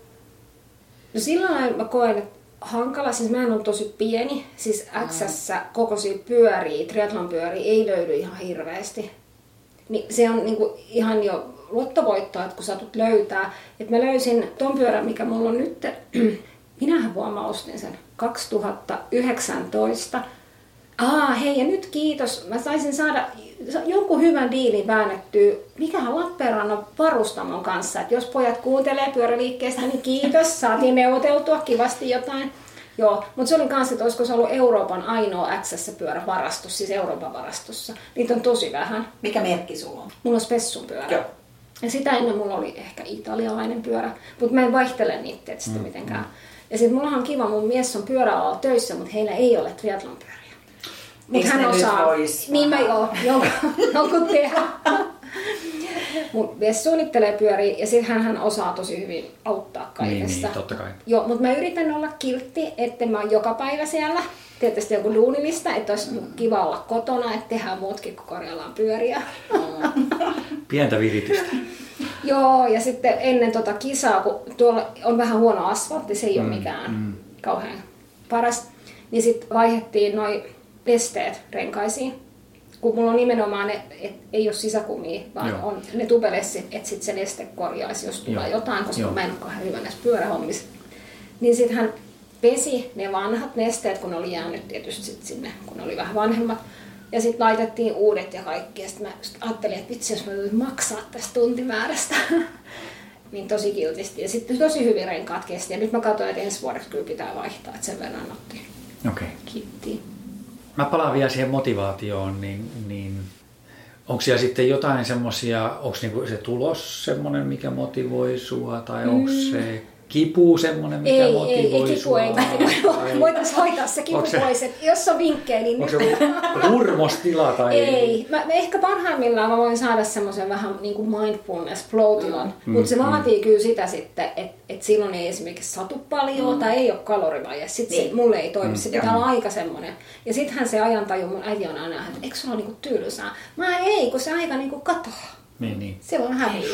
No sillä lailla mä koen, että hankala, siis mä en ole tosi pieni, siis X:ssä kokoisia pyöriä, triathlon pyöriä ei löydy ihan hirveästi. Niin se on niinku ihan jo lottovoittoa, että kun saatut löytää. Että mä löysin ton pyörän, mikä mulla on nyt, minähän vuonna mä ostin sen kaksituhattayhdeksäntoista. Aa, hei, ja nyt kiitos. Mä saisin saada jonkun hyvän diilin väännettyä. Mikähän Lappeenrannan varustamon kanssa. Että jos pojat kuuntelee pyöräliikkeestä, niin kiitos. Saatiin neuvoteltua kivasti jotain. Joo, mutta se oli kanssa, että olisiko se ollut Euroopan ainoa X:ssä pyörävarastus, siis Euroopan varastossa. Niitä on tosi vähän. Mikä merkki sulla on? Mulla on Spessun pyörä. Joo. Ja sitä ennen mulla oli ehkä italialainen pyörä, mutta mä en vaihtele niitä tietysti mm, mitenkään. Mm. Ja sit mullahan on kiva, mun mies on pyöräalalla töissä, mutta heillä ei ole triathlon pyöriä. Mutta hän osaa. Niin mä joo, jonkun, jonkun tehdä. Mun mies suunnittelee pyöriä ja sit hän, hän osaa tosi hyvin auttaa kaikesta. Niin, niin totta kai. Joo, mutta mä yritän olla kiltti, että mä oon joka päivä siellä. Tietysti joku duunilista, että olisi mm. kiva olla kotona, että tehdään muutkin, kun korjallaan pyöriä. Pientä viritystä. Joo, ja sitten ennen tota kisaa, kun tuolla on vähän huono asfaltti, se ei mm. ole mikään mm. kauhean paras. Niin sitten vaihdettiin noi esteet renkaisiin. Kun mulla on nimenomaan ne, et ei ole sisäkumia, vaan Joo. on ne tubelessit, että sitten se neste korjaisi, jos tulee Joo. jotain, koska Joo. mä en ole kauhean hyvä näissä pyörähommissa. Niin sitten hän pesi ne vanhat nesteet, kun ne oli jäänyt tietysti sit sinne, kun ne oli vähän vanhemmat. Ja sitten laitettiin uudet ja kaikki. Ja sitten mä sit ajattelin, että vitsi, jos mä voin maksaa tästä tuntimäärästä. Niin tosi kiltisti. Ja sitten tosi hyvin renkaat kesti. Ja nyt mä katsoin, että ensi vuodeksi kyllä pitää vaihtaa, että sen verran otti. Okei. Okay. Kiitti. Mä palaan vielä siihen motivaatioon, niin, niin onko siellä sitten jotain semmoisia, onko niinku se tulos semmoinen, mikä motivoi sua, tai mm. onko se kipu semmoinen, mikä ei, motivoi ei, ei, sua? Ei, ei, voitaisiin hoitaa se kipu se, pois, että jos on vinkkejä, niin... Onko se hurmostila tai... Ei, mä, mä ehkä parhaimmillaan mä voin saada semmoisen vähän niin kuin mindfulness flow-tilan, mm, mutta se mm, vaatii mm. kyllä sitä sitten, että et silloin ei esimerkiksi satu paljon mm. tai ei ole kalorivaje, sitten niin. se mulle ei toimi, mm, se pitää olla aika semmoinen. Ja sittenhän se ajantaju, mun äiti on aina, että eikö sulla ole niinku tylsää? Mä ei, kun se aika niinku katoaa. Niin, niin. Se on häviä.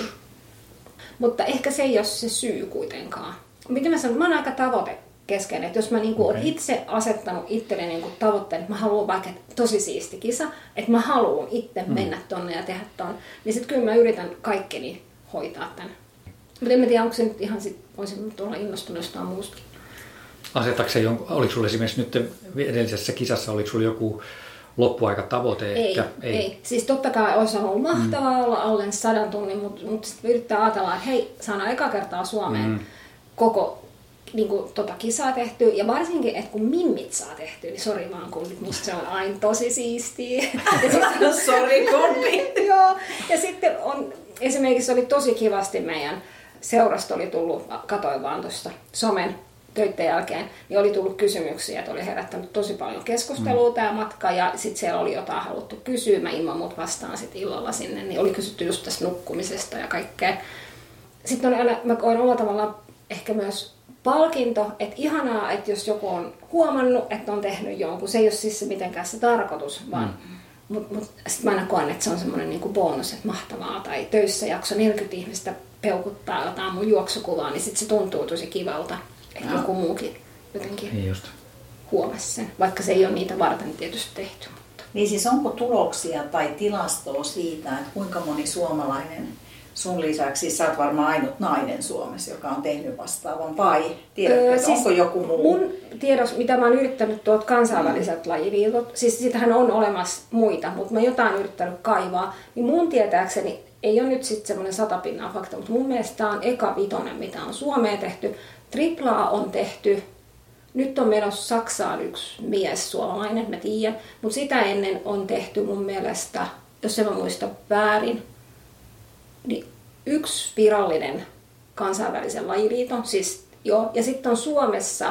Mutta ehkä se ei ole se syy kuitenkaan. Miten mä sanon, mä oon aika tavoitekeskeinen, että jos mä niinku okay. oon itse asettanut itselleni niinku tavoitteen, että mä haluan vaikka tosi siisti kisa, että mä haluan itse mm. mennä tonne ja tehdä ton, niin sit kyllä mä yritän kaikkeni hoitaa tän. Mutta en mä tiedä, onko se nyt ihan sit, voisin nyt olla innostunut jostain muustakin. Asetatko se jonkun, oliko sulla esimerkiksi nyt edellisessä kisassa, oliko sulla joku loppuaikatavoite? Ei, ehkä? ei, ei. Siis totta kai olisi ollut mahtavaa mm. olla alle sadan tunnin, mutta, mutta sitten yrittää ajatella, että hei, saadaan eka kertaa Suomeen mm. koko niin kuin, tota kisaa tehty. Ja varsinkin, että kun mimmit saa tehtyä, niin sori vaan, kun musta se on aina tosi siistiä. Sori, kumpi. Joo, ja sitten on, esimerkiksi oli tosi kivasti meidän seurasta oli tullut, katoin vaan tuosta somen töiden jälkeen, niin oli tullut kysymyksiä, että oli herättänyt tosi paljon keskustelua mm. tämä matka, ja sitten siellä oli jotain haluttu kysyä, mä ilman muut vastaan sitten illalla sinne, niin oli kysytty just tästä nukkumisesta ja kaikkea. Sitten on aina, mä koen omalla tavallaan ehkä myös palkinto, että ihanaa, että jos joku on huomannut, että on tehnyt jonkun, se ei ole siis mitenkään se tarkoitus, vaan mm. mutta mut, sitten mä aina koen, että se on semmoinen niinku bonus, että mahtavaa, tai töissä jakso neljäkymmentä ihmistä peukuttaa jotain mun juoksukuvaa, niin sitten se tuntuu tosi kivalta. Että no. joku muukin jotenkin niin huomasi sen, vaikka se ei ole niitä varten tietysti tehty. Mutta. Niin siis onko tuloksia tai tilastoa siitä, että kuinka moni suomalainen sun lisäksi, sä oot varmaan ainut nainen Suomessa, joka on tehnyt vastaavan, vai tiedätkö, öö, siis onko joku muu? Mun tiedos, mitä mä oon yrittänyt tuot kansainväliset mm. lajiliitot, siis sitähän on olemassa muita, mutta mä jotain yrittänyt kaivaa, niin mun tietääkseni ei ole nyt sitten semmoinen satapinnaa fakta, mutta mun mielestä tää on eka vitonen, mitä on Suomeen tehty. Triplaa on tehty. Nyt on menossa Saksaan yksi mies suomalainen, mä tiedän. Mutta sitä ennen on tehty mun mielestä, jos en mä muista väärin, niin yksi virallinen kansainvälisen lajiliiton. Siis, joo. Ja sitten on Suomessa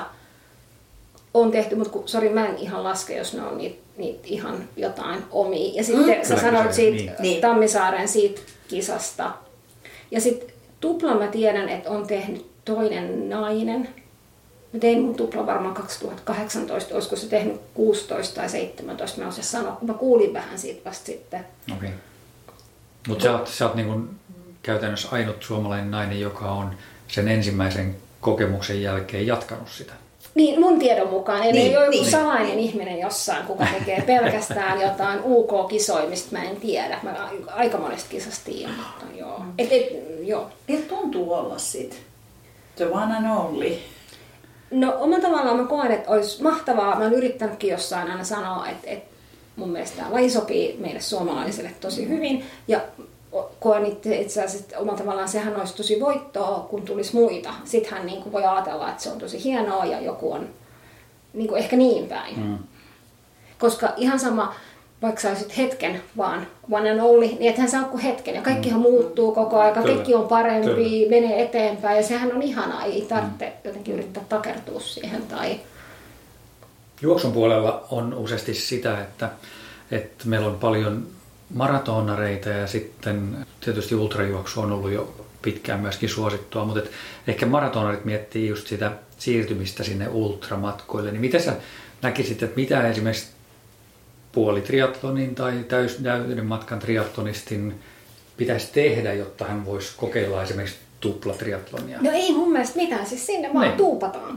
on tehty, mutta sori mä en ihan laske, jos ne on niitä niit ihan jotain omia. Ja sitten mm. sä sanoit siitä niin. Tammisaaren siitä kisasta. Ja sitten tupla mä tiedän, että on tehnyt toinen nainen. Mä tein mun tupla varmaan kaksituhattakahdeksantoista, olisiko se tehnyt kuusitoista tai seitsemäntoista, mä osaan sanoa, kun mä kuulin vähän siitä vasta sitten. Okei. Okay. Mutta sä oot, sä oot niin kun käytännössä ainut suomalainen nainen, joka on sen ensimmäisen kokemuksen jälkeen jatkanut sitä. Niin, mun tiedon mukaan. Eli niin, ei ole joku niin, salainen niin. ihminen jossain, kuka tekee pelkästään jotain U K-kisoja, mistä mä en tiedä. Mä aika monesta kisasta tiedän, mutta joo. Et, et, joo. Miltä tuntuu olla sit? The one and only. No omalla tavallaan mä koen, että olisi mahtavaa. Mä oon yrittänytkin jossain aina sanoa, että, että mun mielestä tämä laji sopii meille suomalaisille tosi hyvin. Ja koen itse asiassa, että omalla tavallaan sehän olisi tosi voittoa, kun tulisi muita. Sittenhän niin kuin voi ajatella, että se on tosi hienoa ja joku on niin kuin ehkä niin päin. Mm. Koska ihan sama, vaikka sä olisit hetken vaan one and only, niin ethän sä ole kuin hetken. Ja kaikkihan mm. muuttuu koko ajan, kaikki on parempi, Kyllä. menee eteenpäin. Ja sehän on ihanaa, ei tarvitse mm. jotenkin yrittää takertua siihen. Tai... Juoksun puolella on useasti sitä, että, että meillä on paljon maratonareita ja sitten tietysti ultrajuoksu on ollut jo pitkään myöskin suosittua, mutta ehkä maratonarit miettii just sitä siirtymistä sinne ultramatkoille. Niin miten sä näkisit, että mitä esimerkiksi puolitriatlonin tai täyden matkan triatlonistin pitäisi tehdä, jotta hän voisi kokeilla esimerkiksi tuplatriatlonia? No ei mun mielestä mitään, siis sinne vaan ne. tuupataan, kato.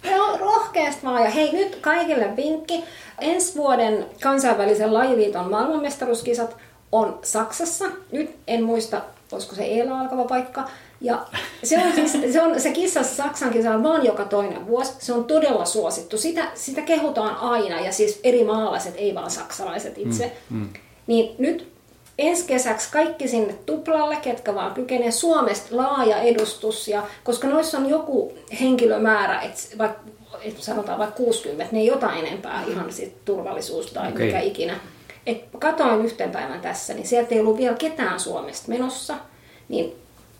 Joo, rohkeasti vaan. Ja hei, nyt kaikille vinkki. Ensi vuoden kansainvälisen lajiliiton maailmanmestaruuskisat on Saksassa. Nyt en muista, olisiko se Eela alkava paikka. Ja se on siis, se, on, se kissa Saksan kisa on vaan joka toinen vuosi. Se on todella suosittu. Sitä, sitä kehutaan aina, ja siis eri maalaiset, ei vaan saksalaiset itse. Mm, mm. Niin nyt ensi kesäksi kaikki sinne tuplalle, ketkä vaan kykenee. Suomesta laaja edustus, ja, koska noissa on joku henkilömäärä, että vaikka et sanotaan vaikka kuusikymmentä, ne ei jotain enempää ihan sit turvallisuus tai okay. mikä ikinä. Et katoin yhten päivän tässä, niin sieltä ei ollut vielä ketään Suomesta menossa, niin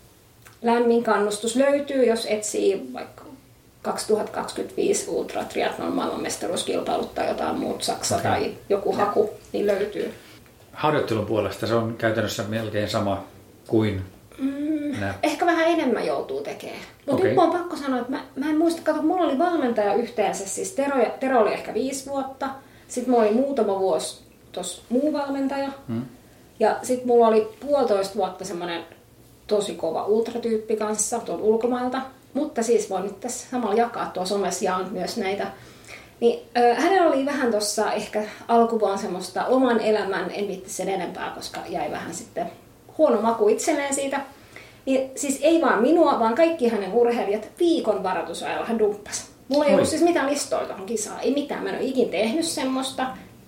lämmin kannustus löytyy, jos etsii vaikka kaksituhattakaksikymmentäviisi Ultra Triathlon maailmanmestaruuskilpailut tai jotain muut Saksa okay. tai joku haku, niin löytyy. Harjoittelun puolesta se on käytännössä melkein sama kuin mm, nämä. Ehkä vähän enemmän joutuu tekemään. Mutta okay. nyt on pakko sanoa, että mä, mä en muista, kato, mulla oli valmentaja yhteensä, siis Tero, Tero oli ehkä viisi vuotta, sitten mulla oli muutama vuosi tuossa muu valmentaja, hmm. ja sitten mulla oli puolitoista vuotta semmoinen tosi kova ultratyyppi kanssa tuolta ulkomailta, mutta siis voin nyt tässä samalla jakaa, tuossa somessa jaan myös näitä. Niin, äh, hänellä oli vähän tuossa ehkä alkuvuonna semmoista oman elämän, en viitti sen enempää, koska jäi vähän sitten huono maku itselleen siitä. Niin, siis ei vaan minua, vaan kaikki hänen urheilijat viikon varoitusajalla hän dumppasi. Mulla ei ollut siis mitään listoja tuohon kisaan, ei mitään, mä en ole ikin tehnyt semmoista.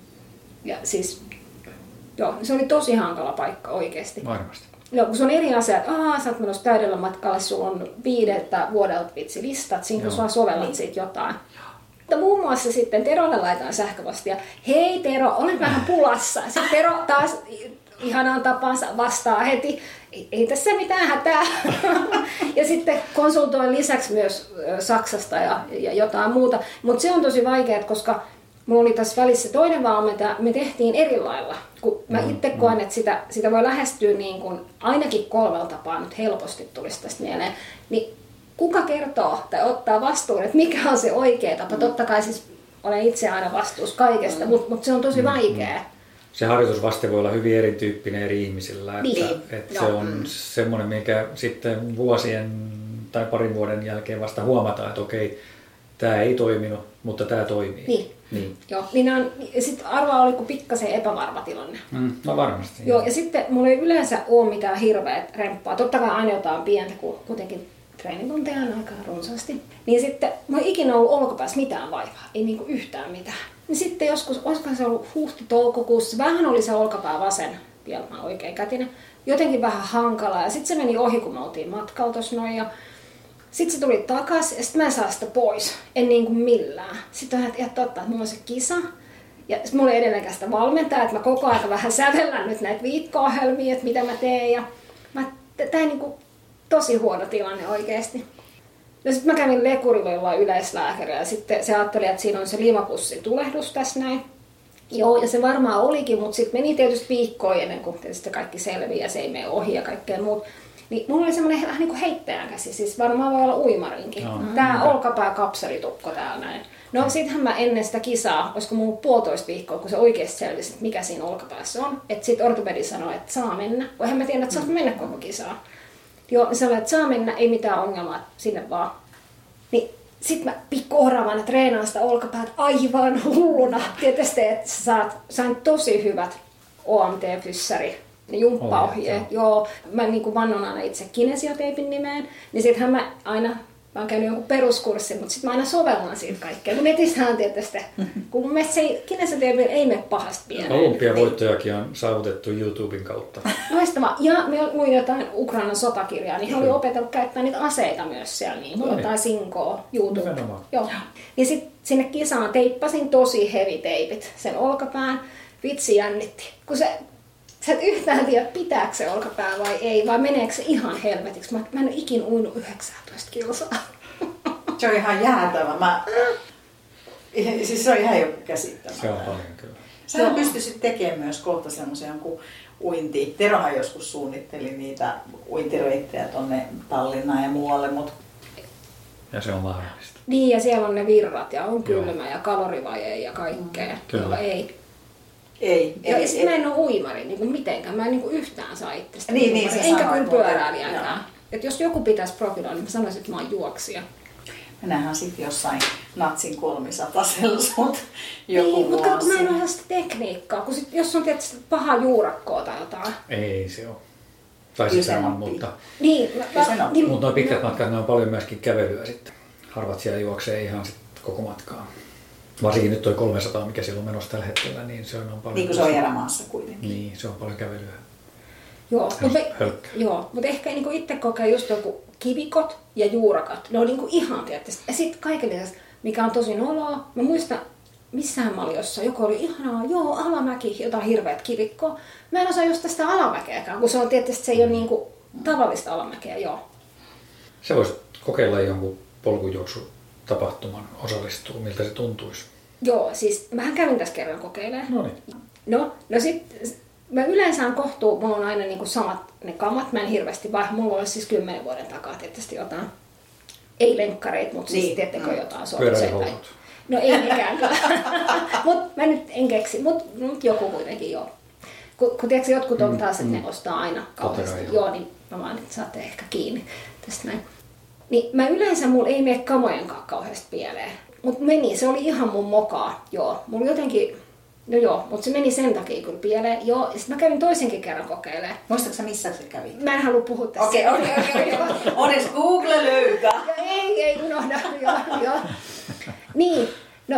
Ja siis, joo, se oli tosi hankala paikka oikeasti. Varmasti. Joo, kun se on eri asia, että aah, sä oot menossa täydellä matkalla, sulla on viideltä vuodelta vitsi listat, siinä kun sua sovellat niin. siitä jotain. Mutta muun muassa sitten Terolle laitan sähköpostia, hei Tero, olen vähän pulassa. Sitten Tero taas ihanaan tapansa vastaa heti, ei, ei tässä mitään hätää. Ja sitten konsultoin lisäksi myös Saksasta ja, ja jotain muuta. Mutta se on tosi vaikeaa, koska mulla oli tässä välissä toinen valmentaja, me tehtiin eri lailla. Kun mä itse koen, että sitä, sitä voi lähestyä niin kuin ainakin kolmella tapaa, nyt helposti tulisi tästä mieleen. Niin kuka kertoo tai ottaa vastuun, että mikä on se oikea tapa? Totta kai siis olen itse aina vastuussa kaikesta, mutta mut se on tosi vaikea. Se harjoitusvaste voi olla hyvin erityyppinen eri ihmisillä. Että, niin. että se on semmoinen, mikä sitten vuosien tai parin vuoden jälkeen vasta huomataan, että okei, tämä ei toiminut, mutta tämä toimii. Niin. Niin. Joo, niin on, sitten arvaa oli kuin pikkasen epävarma tilanne. Mm, no varmasti. Joo, ja sitten mulla ei yleensä ole mitään hirveät remppaa. Totta kai aina jotain pientä, kun kuitenkin treenitunteja on aika runsaasti. Niin sitten mulla ei ikinä ollut olkapäässä mitään vaivaa, ei niinku yhtään mitään. Niin sitten joskus, olisikohan se ollut huhti-toukokuussa, vähän oli se olkapää vasen, vielä oikein kätinen, jotenkin vähän hankalaa. Ja sitten se meni ohi, kun me oltiin matkalla tossa noin. Ja sitten se tuli takas ja sitten mä en saa sitä pois, en niin kuin millään. Sitten on, että totta, että mulla on se kisa. Ja sitten mulla ei edelleenkään sitä valmentaa, että mä koko ajan vähän sävellän nyt näitä viikko-ohjelmia, että mitä mä teen. Ja mä, tää ei niin kuin tosi huono tilanne oikeesti. No sitten mä kävin lekurilla jollain yleislääkärillä ja sitten se ajatteli, että siinä on se liimapussin tulehdus tässä näin. Joo, ja se varmaan olikin, mutta sitten meni tietysti viikkoja ennen kuin tietysti kaikki selvii ja se ei mene ohi ja kaikkea muut. Niin mulla oli semmoinen vähän niin kuin heittäjän käsi, siis varmaan voi olla uimarinkin. No, tää no. olkapää kapselitukko täällä näin. No sittenhän mä ennen sitä kisaa, olisiko mulla puolitoista viikkoa, kun se oikeasti selvisi, että mikä siinä olkapäässä on. Että sit ortopedi sanoi, että saa mennä. Eihän mä tiedä, että saat mennä koko kisaa. Joo, niin sanoi, että saa mennä, ei mitään ongelmaa, sinne vaan. Niin sit mä pikku oravana treenaan sitä olkapäät aivan hulluna. Tietysti, että sä saat, sain tosi hyvät O M T-fyssäri. Ne jumppaohjeet, oh, joo. Mä niin kuin vannon aina itse kinesioteipin nimeen, niin sittenhän mä aina, mä oon käynyt jonkun peruskurssin, mutta sitten mä aina sovellan siitä kaikkea. Kun netistähän tietysti, kun mun mielestä se kinesioteipin ei mene pahasti pieneen. Olympiavoittojakin on saavutettu YouTuben kautta. Loistavaa. Ja mä luin jotain Ukrainan sotakirjaa, niin he oli opetellut käyttää niitä aseita myös siellä, niin no, jotain sinkoa YouTube. Joo. Niin sitten sinne kisaan teippasin tosi heavy teipit sen olkapään. Vitsi jännitti, kun se sä et yhtään tiedä, pitääkö se olkapää vai ei, vai meneekö se ihan helvetiksi. Mä, mä en ole ikin uinut yhdeksäntoista kilsaa. Se on ihan jäätävä. Mä... Siis se on ihan jo käsittämätöntä. Se on paljon kyllä. Sä pystyisit tekemään myös kohta semmoisia kuin uinti. Terohan joskus suunnitteli niitä uintireittejä tonne Tallinnaan ja muualle. Mut... Ja se on mahdollista. Niin, ja siellä on ne virrat ja on kylmä ja kalorivaje ja kaikkea. Kyllä. Ei. Ei. Ja ei, sitten mä en ole uimari niin kuin mitenkään. Mä en niin kuin yhtään saa itsestä. Niin, niin, enkä kyllä pyöräilijäkään. Että jos joku pitäisi profiloida, niin mä sanoisin, että mä oon juoksija. Nämähän sitten jossain natsin kolmisatasella sut joku niin, vuosi. mutta mä en osaa sitä tekniikkaa, kun sit, jos on tietysti paha juurakkoa tai jotain. Ei se ole. Tai siis se on, mutta, niin, mä, niin, mutta noin pitkät matkat, ne on paljon myöskin kävelyä sitten. Harvat siellä juoksee ihan sit koko matkaa. Varsinkin nyt toi kolmesataa, mikä siellä on menossa tällä hetkellä, niin se on paljon. Niin kuin se on erämaassa kuitenkin. Niin, se on paljon kävelyä. Joo, mutta joo, mutta ehkä niin itse kokee just joku kivikot ja juurakat. Ne on niin ihan tietysti. Ja sitten kaiken lisäksi, mikä on tosi noloa, mä muistan, missähän mä olin jossain, joku oli ihanaa, joo, alamäki, jotain hirveät kivikkoa. Mä en osaa just tästä alamäkeäkään, kun se on tietysti, se ei ole niin kuin tavallista alamäkeä, joo. Se voisi kokeilla jonkun polkujuoksutapahtuman osallistua, miltä se tuntuisi. Joo, siis mähän kävin tässä kerran kokeilemaan. No niin. No, no sit mä yleensä on kohtuu, mulla on aina niinku samat ne kamat, mä en hirveästi vaihda, mulla on siis kymmenen vuoden takaa tietysti jotain, ei lenkkareit, mutta niin. Siis tiettekö mm. jotain sortseita. No ei nekään, mut mä nyt en keksi, mut, mut joku kuitenkin joo. Kun, kun tiedätkö, jotkut on taas, että mm. ne ostaa aina kauheasti, joo. joo, niin mä vaan, että saatte ehkä kiinni tästä näin. Niin mä yleensä mulla ei mene kamojenkaan kauheasti pieleen, mut meni, se oli ihan mun mokaa, joo, mulla jotenkin. No joo, mutta se meni sen takia kyllä pieleen. Joo, ja sitten mä kävin toisenkin kerran kokeilemaan. Muistatko sä missä se kävi? Mä en halua puhua tästä. Okei, okei, okei. Odes Google löytää. Ei, ei unohda. Joo, joo. Niin, no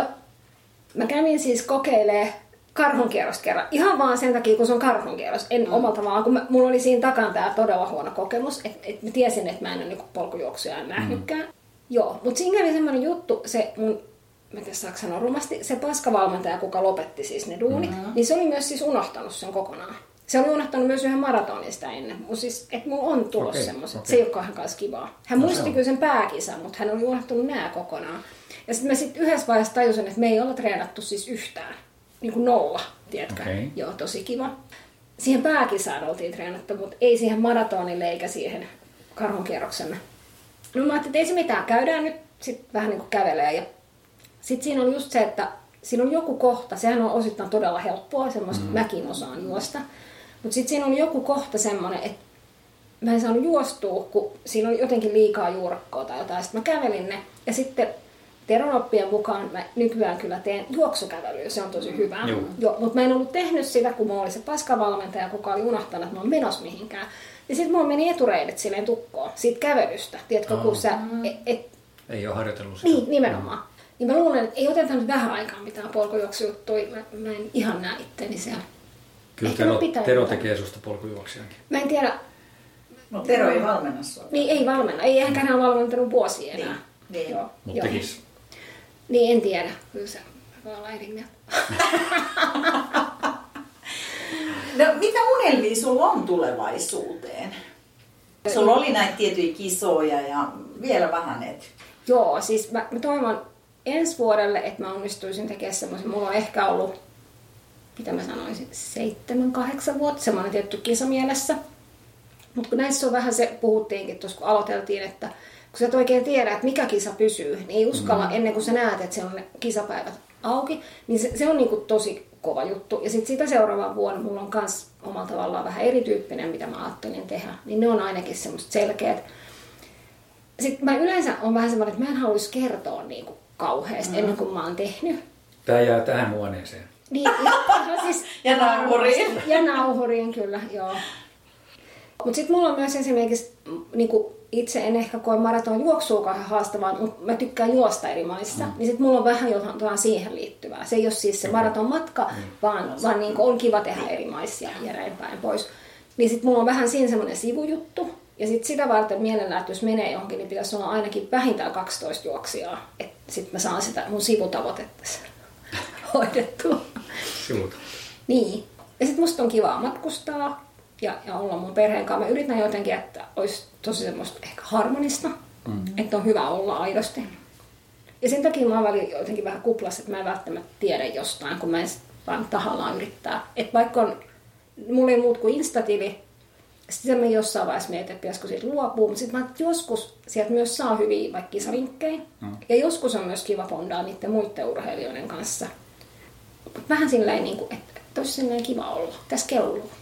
mä kävin siis kokeilemaan karhunkierrosta kerran. Ihan vaan sen takia, kun se on karhunkierros. En mm. omalta vaan, kun mä, mulla oli siinä takana tää todella huono kokemus. Että et mä tiesin, että mä en ole niinku polkujuoksuja nähnytkään. Mm. Joo, mutta siinä kävi semmoinen juttu, se mun... mä tiedä saako sanoa rumasti, se paskavalmentaja, kuka lopetti siis ne duunit, mm-hmm. niin se oli myös siis unohtanut sen kokonaan. Se oli unohtanut myös yhden maratonin sitä ennen. Mut siis, että mulla on tullut okay, semmoiset. Okay. Se ei ole kahden kanssa kivaa. Hän no, muisti kyllä sen pääkisan, mutta hän oli unohtanut nää kokonaan. Ja sitten mä sitten yhdessä vaiheessa tajusin, että me ei olla treenattu siis yhtään. Niin kuin nolla, tiedätkö? Okay. Joo, tosi kiva. Siihen pääkisaan oltiin treenattu, mutta ei siihen maratonille eikä siihen karhunkierrokselle. No mä ajattelin, että ei se mitään. Käydään nyt sitten vähän niin kuin kävelee ja sitten siinä on just se, että siinä on joku kohta, sehän on osittain todella helppoa, semmoista mm. mäkin osaan juosta. Mutta sitten siinä on joku kohta semmoinen, että mä en saanut juostua, kun siinä oli jotenkin liikaa juurakkoa tai jotain. Sitten mä kävelin ne ja sitten teranoppien mukaan mä nykyään kyllä teen juoksukävelyä, se on tosi hyvä. Mm. Joo, mutta mä en ollut tehnyt sitä, kun mulla oli se paskavalmentaja, kuka oli unohtanut, että mä oon menossa mihinkään. Ja sitten mulla meni etureidet silleen tukkoon siitä kävelystä. Tiedätkö, oh. kun sä... Et, et, ei ole harjoitellut sitä. Niin, nimenomaan. Niin mä luulen, että ei oteta nyt vähän aikaa mitään polkujuoksujuttuja. Mä, mä en ihan näe itteni siellä. Kyllä Tero, Tero tekee susta polkujuoksijankin. Mä en tiedä. No Tero ei valmenna sua. Niin, ei valmenna. Ei ehkä hän ole valmentanut vuosia enää. Niin. Joo, mutta tekis. Niin, en tiedä. Kyllä se voi olla eri mieltä. No, mitä unelmia sulla on tulevaisuuteen? Sulla oli näitä tiettyjä kisoja ja vielä vähän et. Joo, siis mä, mä toivon ensi vuodelle, että mä onnistuisin tekemään semmoisen. Mulla on ehkä ollut, mitä mä sanoisin, seitsemän, kahdeksan vuotta, semmoinen tietty kisa mielessä. Mutta kun näissä on vähän se, puhuttiinkin tuossa kun aloiteltiin, että kun sä et oikein tiedä, että mikä kisa pysyy, niin ei uskalla mm. ennen kuin sä näet, että siellä on ne kisapäivät auki, niin se, se on niinku tosi kova juttu. Ja sitten sitä seuraavan vuonna mulla on kans omalla tavallaan vähän erityyppinen, mitä mä ajattelin tehdä. Niin ne on ainakin semmoista selkeät. Sitten mä yleensä on vähän semmoinen, että mä en haluaisi kertoa niinku kauheasti mm. ennen kuin mä oon tehnyt. Tää jää tähän huoneeseen. Niin, ja, siis, ja nauhuriin. Ja nauhuriin, kyllä, joo. Mutta sitten mulla on myös esimerkiksi, niinku, itse en ehkä koe maraton juoksua kauhean haastavaa, mutta mä tykkään juosta eri maissa. Mm. Niin sitten mulla on vähän jotain siihen liittyvää. Se ei ole siis se maraton matka, mm. vaan, no, vaan niinku on kiva tehdä eri maissa ja näin päin pois. Niin sitten mulla on vähän siinä semmoinen sivujuttu. Ja sitten sitä varten mielellään, että jos menee johonkin, niin pitäisi olla ainakin vähintään kaksitoista juoksijaa. Että sitten mä saan sitä mun sivutavoitetta hoidettua. Sivutavoite. Niin. Ja sitten musta on kivaa matkustaa ja, ja olla mun perheen kanssa. Mä yritän jotenkin, että olisi tosi semmoista ehkä harmonista. Mm-hmm. Että on hyvä olla aidosti. Ja sen takia mä oon välillä jotenkin vähän kuplassa, että mä en välttämättä tiedä jostain, kun mä en vaan tahallaan yrittää. Että vaikka on, mulla ei muut kuin Instatili, sitten mä jossain vaiheessa mietin, että pitäisikö siitä luopua, mutta sitten mä joskus sieltä myös saa hyviä vaikka kisavinkkejä. Mm. Ja joskus on myös kiva bondaa niiden muiden urheilijoiden kanssa. Mutta vähän silleen, niin kuin, että olisi silleen kiva olla. Tässä kelluu.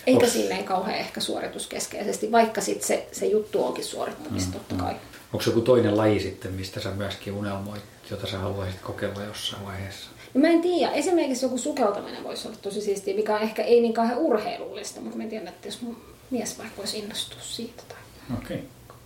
Eikä silleen kauhean ehkä suorituskeskeisesti, vaikka sitten se, se juttu onkin suorittamista, mm, totta kai. Mm. Onko se joku toinen laji sitten, mistä sä myöskin unelmoit, jota sä haluaisit kokeilla jossain vaiheessa? No mä en tiedä. Esimerkiksi joku sukeltaminen voisi olla tosi siistiä, mikä on ehkä ei niin kauhean urheilullista, mutta mä tiedän, että jos mun mies vaikka voisi innostua siitä. Tai... Okay.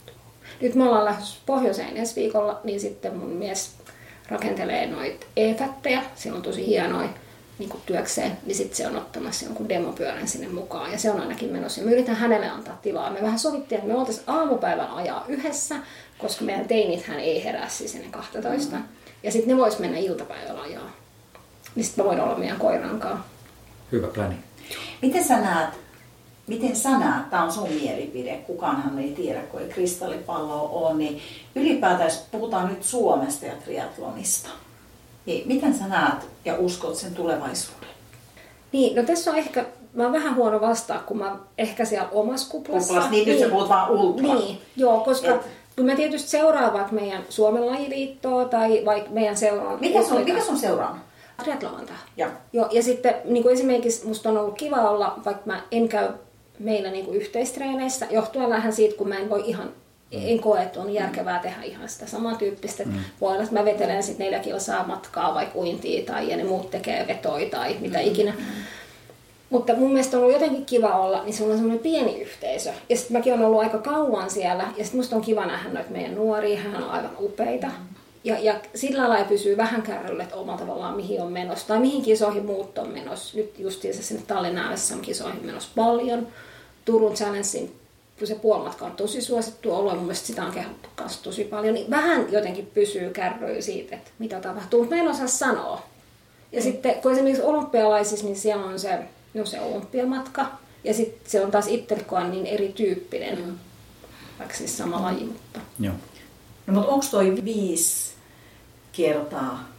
Nyt me ollaan lähdössä pohjoiseen ensi viikolla, niin sitten mun mies rakentelee noita e-fättejä. Siellä on tosi hienoja niin kuin työkseen, niin sitten se on ottamassa jonkun demopyörän sinne mukaan. Ja se on ainakin menossa. Ja me yritän hänelle antaa tilaa. Me vähän sovittiin, että me oltaisiin aamupäivän ajaa yhdessä, koska meidän teinithän ei herää siis ennen kaksitoista. Mm. Ja sitten ne vois mennä iltapäivällä ajaa. Niin sitten mä voin olla meidän koiran kanssa. Hyvä plani. Miten sä näet, miten sä näet, tää on sun mielipide, kukaanhan ei tiedä, kun ei kristallipalloa ole, niin ylipäätään jos puhutaan nyt Suomesta ja triathlonista, niin miten sä näet ja uskot sen tulevaisuuden? Niin, no tässä on ehkä, mä oon vähän huono vastaa, kun mä ehkä siellä omassa kuplassa. Kuplassa, niin, niin nyt sä puhut vaan ultra. Niin, joo, koska Et... kun mä tietysti seuraan vaikka meidän Suomen lajiliittoa tai vaikka meidän seuraan. Mikä sun, mikä sun seuraan? Triathlonta. Ja. Joo, ja sitten niin kuin esimerkiksi musta on ollut kiva olla, vaikka mä en käy meillä niin kuin yhteistreeneissä, johtuen vähän siitä, kun mä en voi ihan, en koe, että on järkevää tehdä ihan sitä samantyyppistä. Mm. Voi olla, että mä vetelen sitten neljä kilsaa matkaa vaikka uintia tai ja ne muut tekee vetoja tai mitä mm. ikinä. Mm. Mutta mun mielestä on ollut jotenkin kiva olla, niin se on semmoinen pieni yhteisö. Ja sitten mäkin olen ollut aika kauan siellä ja sitten musta on kiva nähdä noita meidän nuoria, hän on aivan upeita. Mm. Ja, ja sillä lailla pysyy vähän kärryllä, että omalla tavallaan mihin on menossa tai mihin kisoihin muut on menossa. Nyt justiinsa sinne Tallinnan S M-kisoihin menossa paljon. Turun Challengein se puolimatka on tosi suosittu ollut ja mun mielestä sitä on kehuttu kanssa tosi paljon. Niin vähän jotenkin pysyy kärryillä siitä, että mitä tapahtuu, mutta mä en osaa sanoa. Ja mm. sitten kun esimerkiksi olympialaisissa, niin siellä on se, no se olympiamatka ja sitten se on taas itselle niin erityyppinen, mm. vaikka siis sama laji. Mutta... Joo. No, mutta onko toi viisi kertaa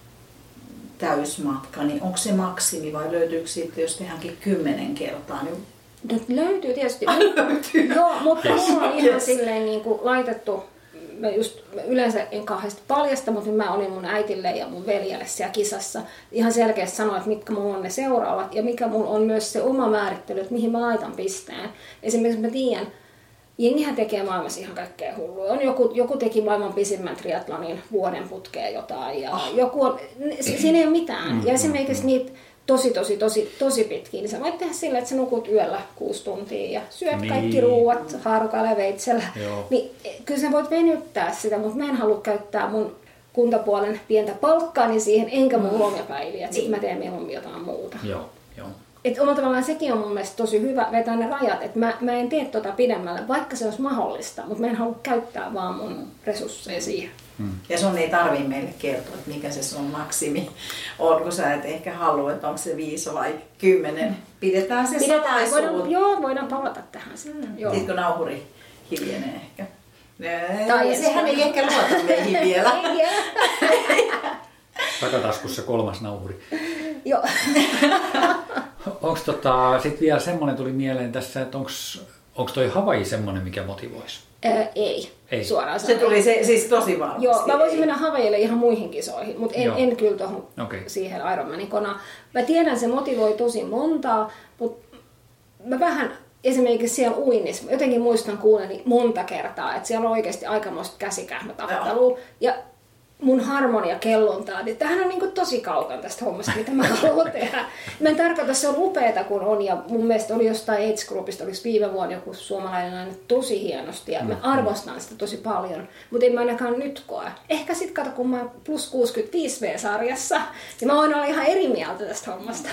täysmatka, niin onko se maksimi vai löytyykö siitä, jos tehdäänkin kymmenen kertaa? Niin... No, löytyy tietysti. löytyy. Joo, mutta yes. Mulla on ihan yes. silleen niin kuin laitettu, mä just mä yleensä en kauheasti paljasta, mutta mä olin mun äitille ja mun veljelle siellä kisassa. Ihan selkeästi sanoin, että mitkä mulla on ne seuraavat ja mikä mulla on myös se oma määrittely, että mihin mä laitan pisteen. Esimerkiksi mä tiedän, jengihän tekee maailmassa ihan kaikkea hullua. On joku, joku teki maailman pisimmän triathlonin vuoden putkeen jotain ja oh. joku on, siinä ei ole mitään. Mm-hmm. Ja esimerkiksi niitä tosi, tosi, tosi, tosi pitkiä, niin sä voit tehdä sillä, että sä nukut yöllä kuusi tuntia ja syöt niin. kaikki ruuat haarukalla ja veitsellä. Joo. Niin kyllä sä voit venyttää sitä, mutta mä en halua käyttää mun kuntapuolen pientä palkkaani siihen, enkä mun lomapäiviä. Niin. Sitten mä teen mieluummin jotain muuta. Joo, joo. Että omalla tavallaan sekin on mun mielestä tosi hyvä vetää ne rajat, että mä, mä en tee tota pidemmälle, vaikka se olisi mahdollista, mutta mä en halua käyttää vaan mun resursseja siihen. Hmm. Ja sun ei tarvii meille kertoa, että mikä se sun maksimi on, kun sä et ehkä halua, että onko se viisi vai kymmenen. Pidetään se salaisuus. Voidaan, joo, voidaan palata tähän sitten. Hmm. Sitten kun nauhuri hiljenee ehkä. Tai sehän ei ehkä luota meihin vielä. Takataskussa kolmas nauhuri. Joo. Onko tota, sitten vielä semmoinen tuli mieleen tässä, että onko toi Hawaii semmoinen, mikä motivoisi? Ää, ei, ei, suoraan se tuli se, siis tosi varmasti. Joo, mä voisin mennä Hawaiille ihan muihin kisoihin, mutta en, en kyllä tuohon okay. siihen Ironmanin konaan. Mä tiedän, se motivoi tosi montaa, mutta mä vähän esimerkiksi siellä uinnissa, jotenkin muistan kuuleni monta kertaa, että siellä on oikeasti aikamoista käsikähmätaptelua. Ja mun harmonia kellontaa, niin tämähän on niin tosi kaukana tästä hommasta, mitä mä haluan tehdä. Mä en tarkoita, se on upeeta kun on, ja mun mielestä oli jostain Age Groupista, oliko viime vuonna joku suomalainen nainen tosi hienosti, ja mä arvostan sitä tosi paljon, mutta en mä ainakaan nyt koe. Ehkä sit kato, kun mä plus kuusikymmentäviisi V-sarjassa, niin mä voin olla ihan eri mieltä tästä hommasta.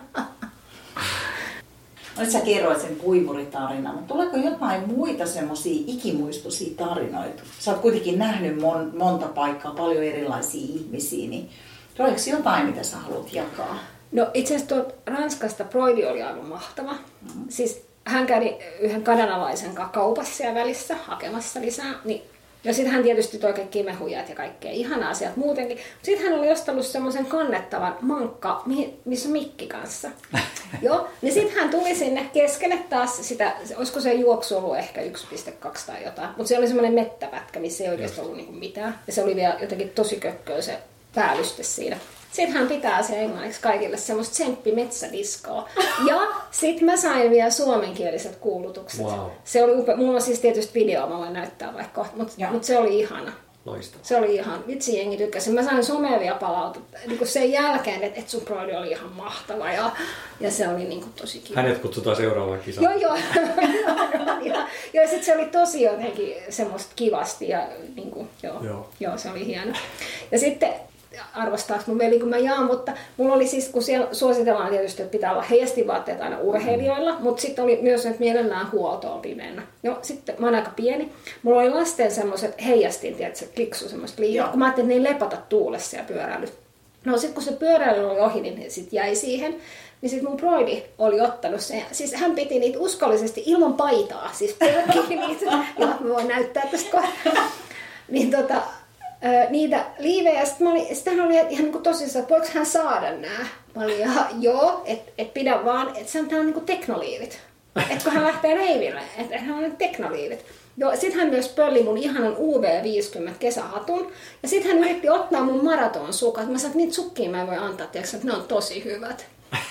Nyt sä kerroit sen kuivuritarinan, mutta tuleeko jotain muita semmoisia ikimuistoisia tarinoita? Sä oot kuitenkin nähnyt mon, monta paikkaa, paljon erilaisia ihmisiä, niin tuleeko jotain, mitä sä haluat jakaa? No itse asiassa tuolta Ranskasta Broidi oli aivan mahtava. Mm-hmm. Siis hän kävi yhden kanadalaisen kanssa kaupassa siellä välissä hakemassa lisää, niin ja sitten hän tietysti toi kaikki mehujat ja kaikkea ihanaa asiat muutenkin. Sitten hän oli ostanut semmoisen kannettavan mankka, missä on mikki kanssa. Joo, niin sitten hän tuli sinne keskelle taas sitä, olisiko se juoksu ollut ehkä yksi pilkku kaksi tai jotain. Mutta se oli semmoinen mettäpätkä, missä ei oikeasti ollut niinku mitään. Ja se oli vielä jotenkin tosi kökköä se päällyste siinä. Sitten hän pitää se englanniksi kaikille semmoista tsemppimetsädiskoa. Ja sitten mä sain vielä suomenkieliset kuulutukset. Wow. Se oli upea. Mulla on siis tietysti video, mä voin näyttää vaikka, mutta mut se oli ihana. Loistavaa. Se oli ihan, vitsi jengi tykkäsi. Mä sain somea vielä palautetta niin sen jälkeen, että et sun broidi oli ihan mahtava ja, ja se oli niin kuin tosi kiva. Hänet kutsutaan seuraavaan kisaan. Joo, joo. ja, ja sitten se oli tosi jotenkin semmoista kivasti ja niin kuin, joo, joo. joo, se oli hieno. Ja sitten arvostaako mun veli, kun mä jaan, mutta mulla oli siis, kun siellä suositellaan tietysti, että pitää olla heijastivaatteet aina urheilijoilla, mutta sitten oli myös, että mielellään huoltoon pimeänä. No sitten mä oon aika pieni. Mulla oli lasten semmoiset heijastin, tiedätkö, kliksu semmoista liian, kun mä ajattelin, että ne ei lepata tuulessa ja pyöräily. No sitten kun se pyöräily oli ohi, niin sit jäi siihen. Niin sitten mun broidi oli ottanut sen. Siis hän piti niitä uskollisesti ilman paitaa. Siis pelkkiä niitä, joo, mä voin näyttää tästä kohtaa. Niin tota, niitä liivejä. Sitten, mä olin, sitten hän oli ihan niin kuin tosissaan, että voiko hän saada nämä? Mä olin ihan, joo, että et pidä vaan, että se on täällä niin kuin teknoliivit. Että kun hän lähtee reiville, että hän on teknoliivit. Joo, sitten hän myös pölli mun ihanan U V viisikymmentä kesähatun. Ja sitten hän yritti ottaa mun maraton sukat. Mä sanoin, että niitä sukkia mä en voi antaa, tiiäks, että ne on tosi hyvät.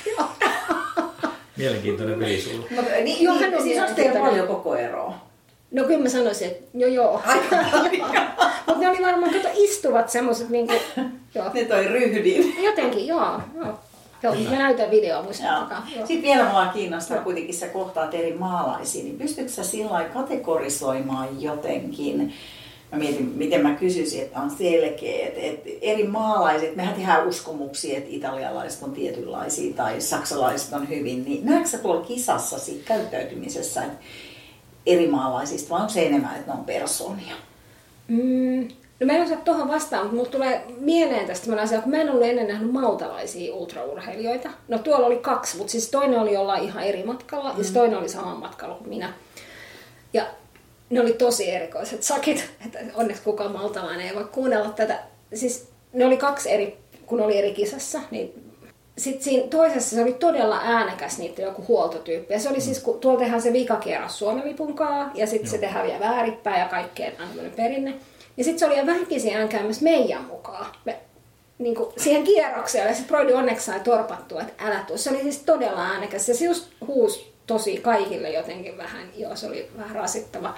Mielenkiintoinen veli sulla. No, niin, joo, hän on siis on teillä paljon koko eroa. No kyllä mä sanoisin, että joo joo. Mutta ne oli varmaan, kato, istuvat semmoiset niinku, joo. Ne toi ryhdin. Jotenkin, joo. joo. Joo, mä näytän videoa muistakaa. Sitten vielä mua kiinnostaa no. kuitenkin, sä kohtaat eri maalaisia, niin pystytkö sä sillä lailla kategorisoimaan jotenkin? Mä mietin, miten mä kysyisin, että on selkeä, että, että eri maalaiset, mehän tehdään uskomuksia, että italialaiset on tietynlaisia tai saksalaiset on hyvin, niin näetkö sä tuolla kisassa siitä käyttäytymisessä, että eri maalaisista, vai onko se enemmän, että ne on persoonia? Mm, no mä en osaa tuohon vastaan, mutta mulle tulee mieleen tästä semmoinen asia, kun mä en ollut ennen nähnyt maltalaisia ultraurheilijoita. No tuolla oli kaksi, mutta siis toinen oli jollain ihan eri matkalla, mm. ja toinen oli saman matkalla kuin minä. Ja ne oli tosi erikoiset sakit, että onneksi kukaan maltalainen ei voi kuunnella tätä. Siis ne oli kaksi eri, kun oli eri kisassa, niin sitten siinä toisessa se oli todella äänekäs niitä joku huoltotyyppi. Ja se oli siis, kun tuolla tehdään se vikakierros Suomen lipunkaa, ja sitten se tehdään vielä väärinpäin ja kaikkea tämmöinen perinne. Ja sitten se oli vähänkin äänkäämässä meidän mukaan. Me, niin kuin siihen kierrokseen, ja sitten broidi onneksi sai torpattua, että älä tuu. Se oli siis todella äänekäs, ja se just huusi tosi kaikille jotenkin vähän, joo, se oli vähän rasittava.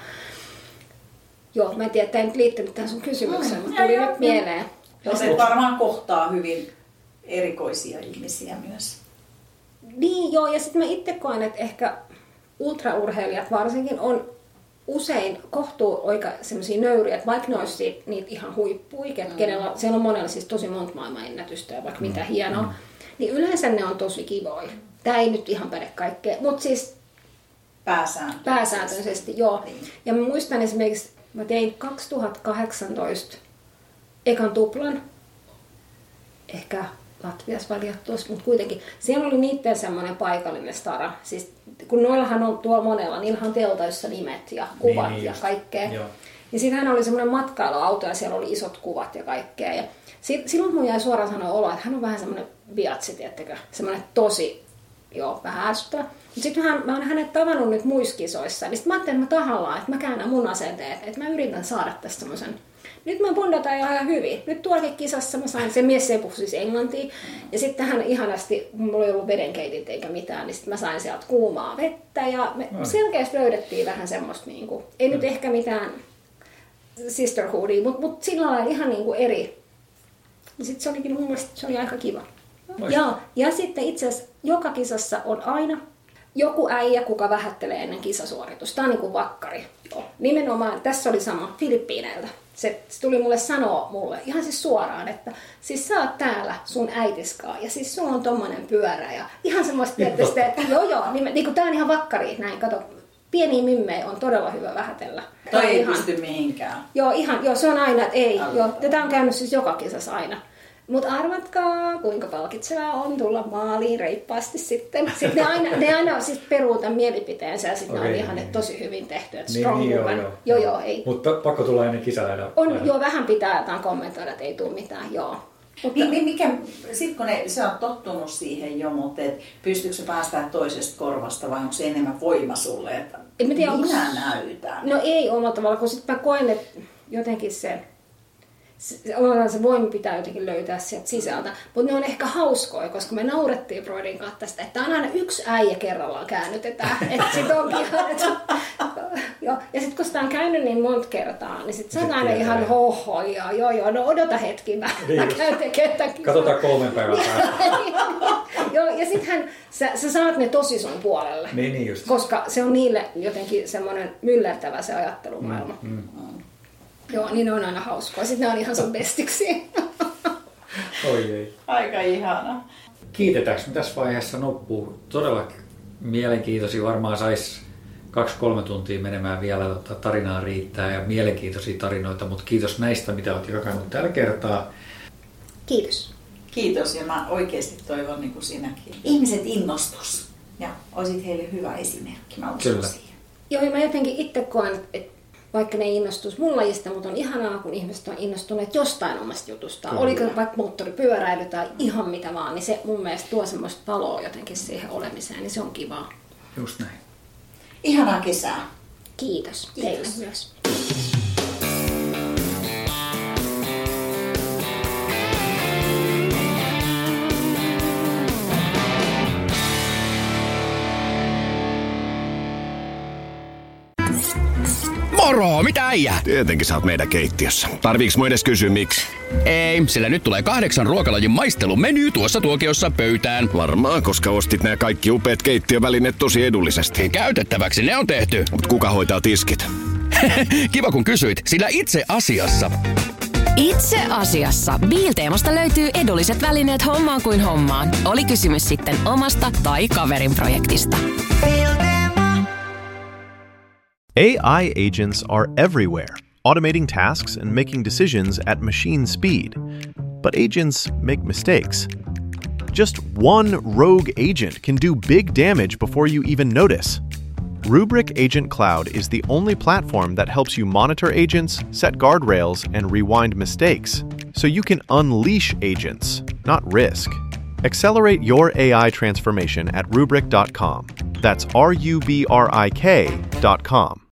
Joo, mä en tiedä, että ei nyt liittynyt tähän sun kysymykseen, mm, mutta tuli nyt mieleen. No se varmaan kohtaa hyvin erikoisia ihmisiä myös. Niin joo, ja sitten mä itse koen, että ehkä ultraurheilijat varsinkin on usein kohtuu oikein semmoisia nöyriä, että vaikka ne olisi niitä ihan huippuja, mm. kenellä, siellä on monella siis tosi monta maailmanennätystä ja vaikka mm. mitä hienoa, mm. niin yleensä ne on tosi kivoja. Tää ei nyt ihan päde kaikkea, mutta siis pääsääntöisesti, pääsääntöisesti joo. Niin. Ja mä muistan esimerkiksi, mä tein kaksituhattakahdeksantoista ekan tuplan, ehkä Latviassa valjattuisi, mutta kuitenkin siellä oli niiden semmoinen paikallinen stara. Siis, kun noillahan on tuolla monella, niillähän on teltoissa nimet ja kuvat niin, ja kaikkea. Joo. Ja sitten hän oli semmoinen matkailuauto ja siellä oli isot kuvat ja kaikkea. Ja sit, silloin mun jäi suoraan sanoa olo, että hän on vähän semmoinen viatsi, tiettekö? Semmoinen tosi, joo, vähän ärsyttävä. Mutta sitten mä, mä oon hänet tavannut nyt muissa kisoissa. Niin sitten mä ajattelin, että mä tahallaan, että mä käännän mun asenteet, että mä yritän saada tästä semmoisen. Nyt mä bundataan ihan hyvin. Nyt tuollakin kisassa mä sain, se mies ei puhu siis englantia. Ja sitten hän ihanasti, mulla ei ollut vedenkeitit eikä mitään, niin sitten mä sain sieltä kuumaa vettä. Ja me no. selkeästi löydettiin vähän semmoista, niin kuin, ei no. nyt ehkä mitään sisterhoodia, mutta mut sillä lailla ihan niin kuin eri. Ja sitten se olikin mun mielestä, se oli aika kiva. Ja, ja sitten itse asiassa joka kisassa on aina joku äijä, kuka vähättelee ennen kisasuoritusta. Tämä on niin kuin vakkari. Joo. Nimenomaan, tässä oli sama Filippiineiltä. Se, se tuli mulle sanoa mulle ihan siis suoraan, että siis sä oot täällä sun äitiskaa ja siis sulla on tommonen pyörä ja ihan semmoista tietysti, että joo joo, niin, niin kuin tää on ihan vakkari, näin kato, pieniä mimmejä on todella hyvä vähätellä. Toi ei ihan, pysty mihinkään. Joo, ihan, joo, se on aina, että ei, joo, tätä on käynyt siis joka kisassa aina. Mutta arvatkaa, kuinka palkitsevaa on tulla maaliin reippaasti sitten. Sitten ne aina, ne aina siis peruu tämän mielipiteensä ja sitten okay, ne on ihan niin, tosi hyvin tehty. Että strong niin, woman. Joo, joo. joo, joo, ei. Mutta pakko tulla ennen kisaa. On, joo, vähän pitää jotain kommentoida, että ei tule mitään, joo. Mutta, mikä, sit kun ne, sä oot tottunut siihen jo, mutta et, pystyykö se päästään toisesta korvasta vai onko se enemmän voima sulle, että en tiedä, minä onko, näytän? No ei omalla tavalla, kun sitten mä koen, että jotenkin se... se, se voima pitää jotenkin löytää sieltä sisältä. Mutta ne on ehkä hauskoja, koska me naurettiin Freudin kanssa tästä, että aina yksi äijä kerrallaan käännytetään. Että sit onkin ihan, että, jo. Ja sitten kun sitä on käynyt niin monta kertaa, niin sitten se on aina ihan hoho ja joo joo, no odota hetki, mä, niin mä käyn tekemään. Katsotaan kolmen päivän päästä. Joo, ja sittenhän sä, sä saat ne tosi sun puolelle. Niin, niin just. Koska se on niille jotenkin semmoinen myllertävä se ajattelumaailma. Mm, mm. Joo, niin ne on aina hauskoa. Sitten ne on ihan sun bestiksi. Oi ei. Aika ihana. Kiitetäänkö me tässä vaiheessa Nuppu? Todella mielenkiintoisia. Varmaan sais kaksi kolme tuntia menemään vielä. Tota, tarinaa riittää ja mielenkiintoisia tarinoita. Mutta kiitos näistä, mitä olet jakanut tällä kertaa. Kiitos. Kiitos ja mä oikeasti toivon niin kuin sinäkin. Ihmiset innostus ja olisit heille hyvä esimerkki. Mä uskon Kyllä. siihen. Joo, ja mä jotenkin itse koen, että vaikka ne innostuisi mun lajista, mutta on ihanaa, kun ihmiset on innostuneet jostain omasta jutustaan. Kyllä. Oliko vaikka moottoripyöräily tai ihan mitä vaan, niin se mun mielestä tuo semmoista valoa jotenkin siihen olemiseen, niin se on kivaa. Just näin. Ihanaa kesää. Kiitos, Kiitos. teille myös. Moro, mitä äijä? Tietenkin sä oot meidän keittiössä. Tarviiks mun edes kysyä miksi? Ei, sillä nyt tulee kahdeksan ruokalajin maistelumeny tuossa tuokiossa pöytään. Varmaan, koska ostit nämä kaikki upeat keittiövälineet tosi edullisesti. Käytettäväksi ne on tehty. Mut kuka hoitaa tiskit? Kiva kun kysyit, sillä itse asiassa... Itse asiassa Biilteemosta löytyy edulliset välineet hommaan kuin hommaan. Oli kysymys sitten omasta tai kaverin projektista. A I agents are everywhere, automating tasks and making decisions at machine speed. But agents make mistakes. Just one rogue agent can do big damage before you even notice. Rubrik Agent Cloud is the only platform that helps you monitor agents, set guardrails, and rewind mistakes, so you can unleash agents, not risk. Accelerate your A I transformation at rubrik dot com. That's R U B R I K dot com.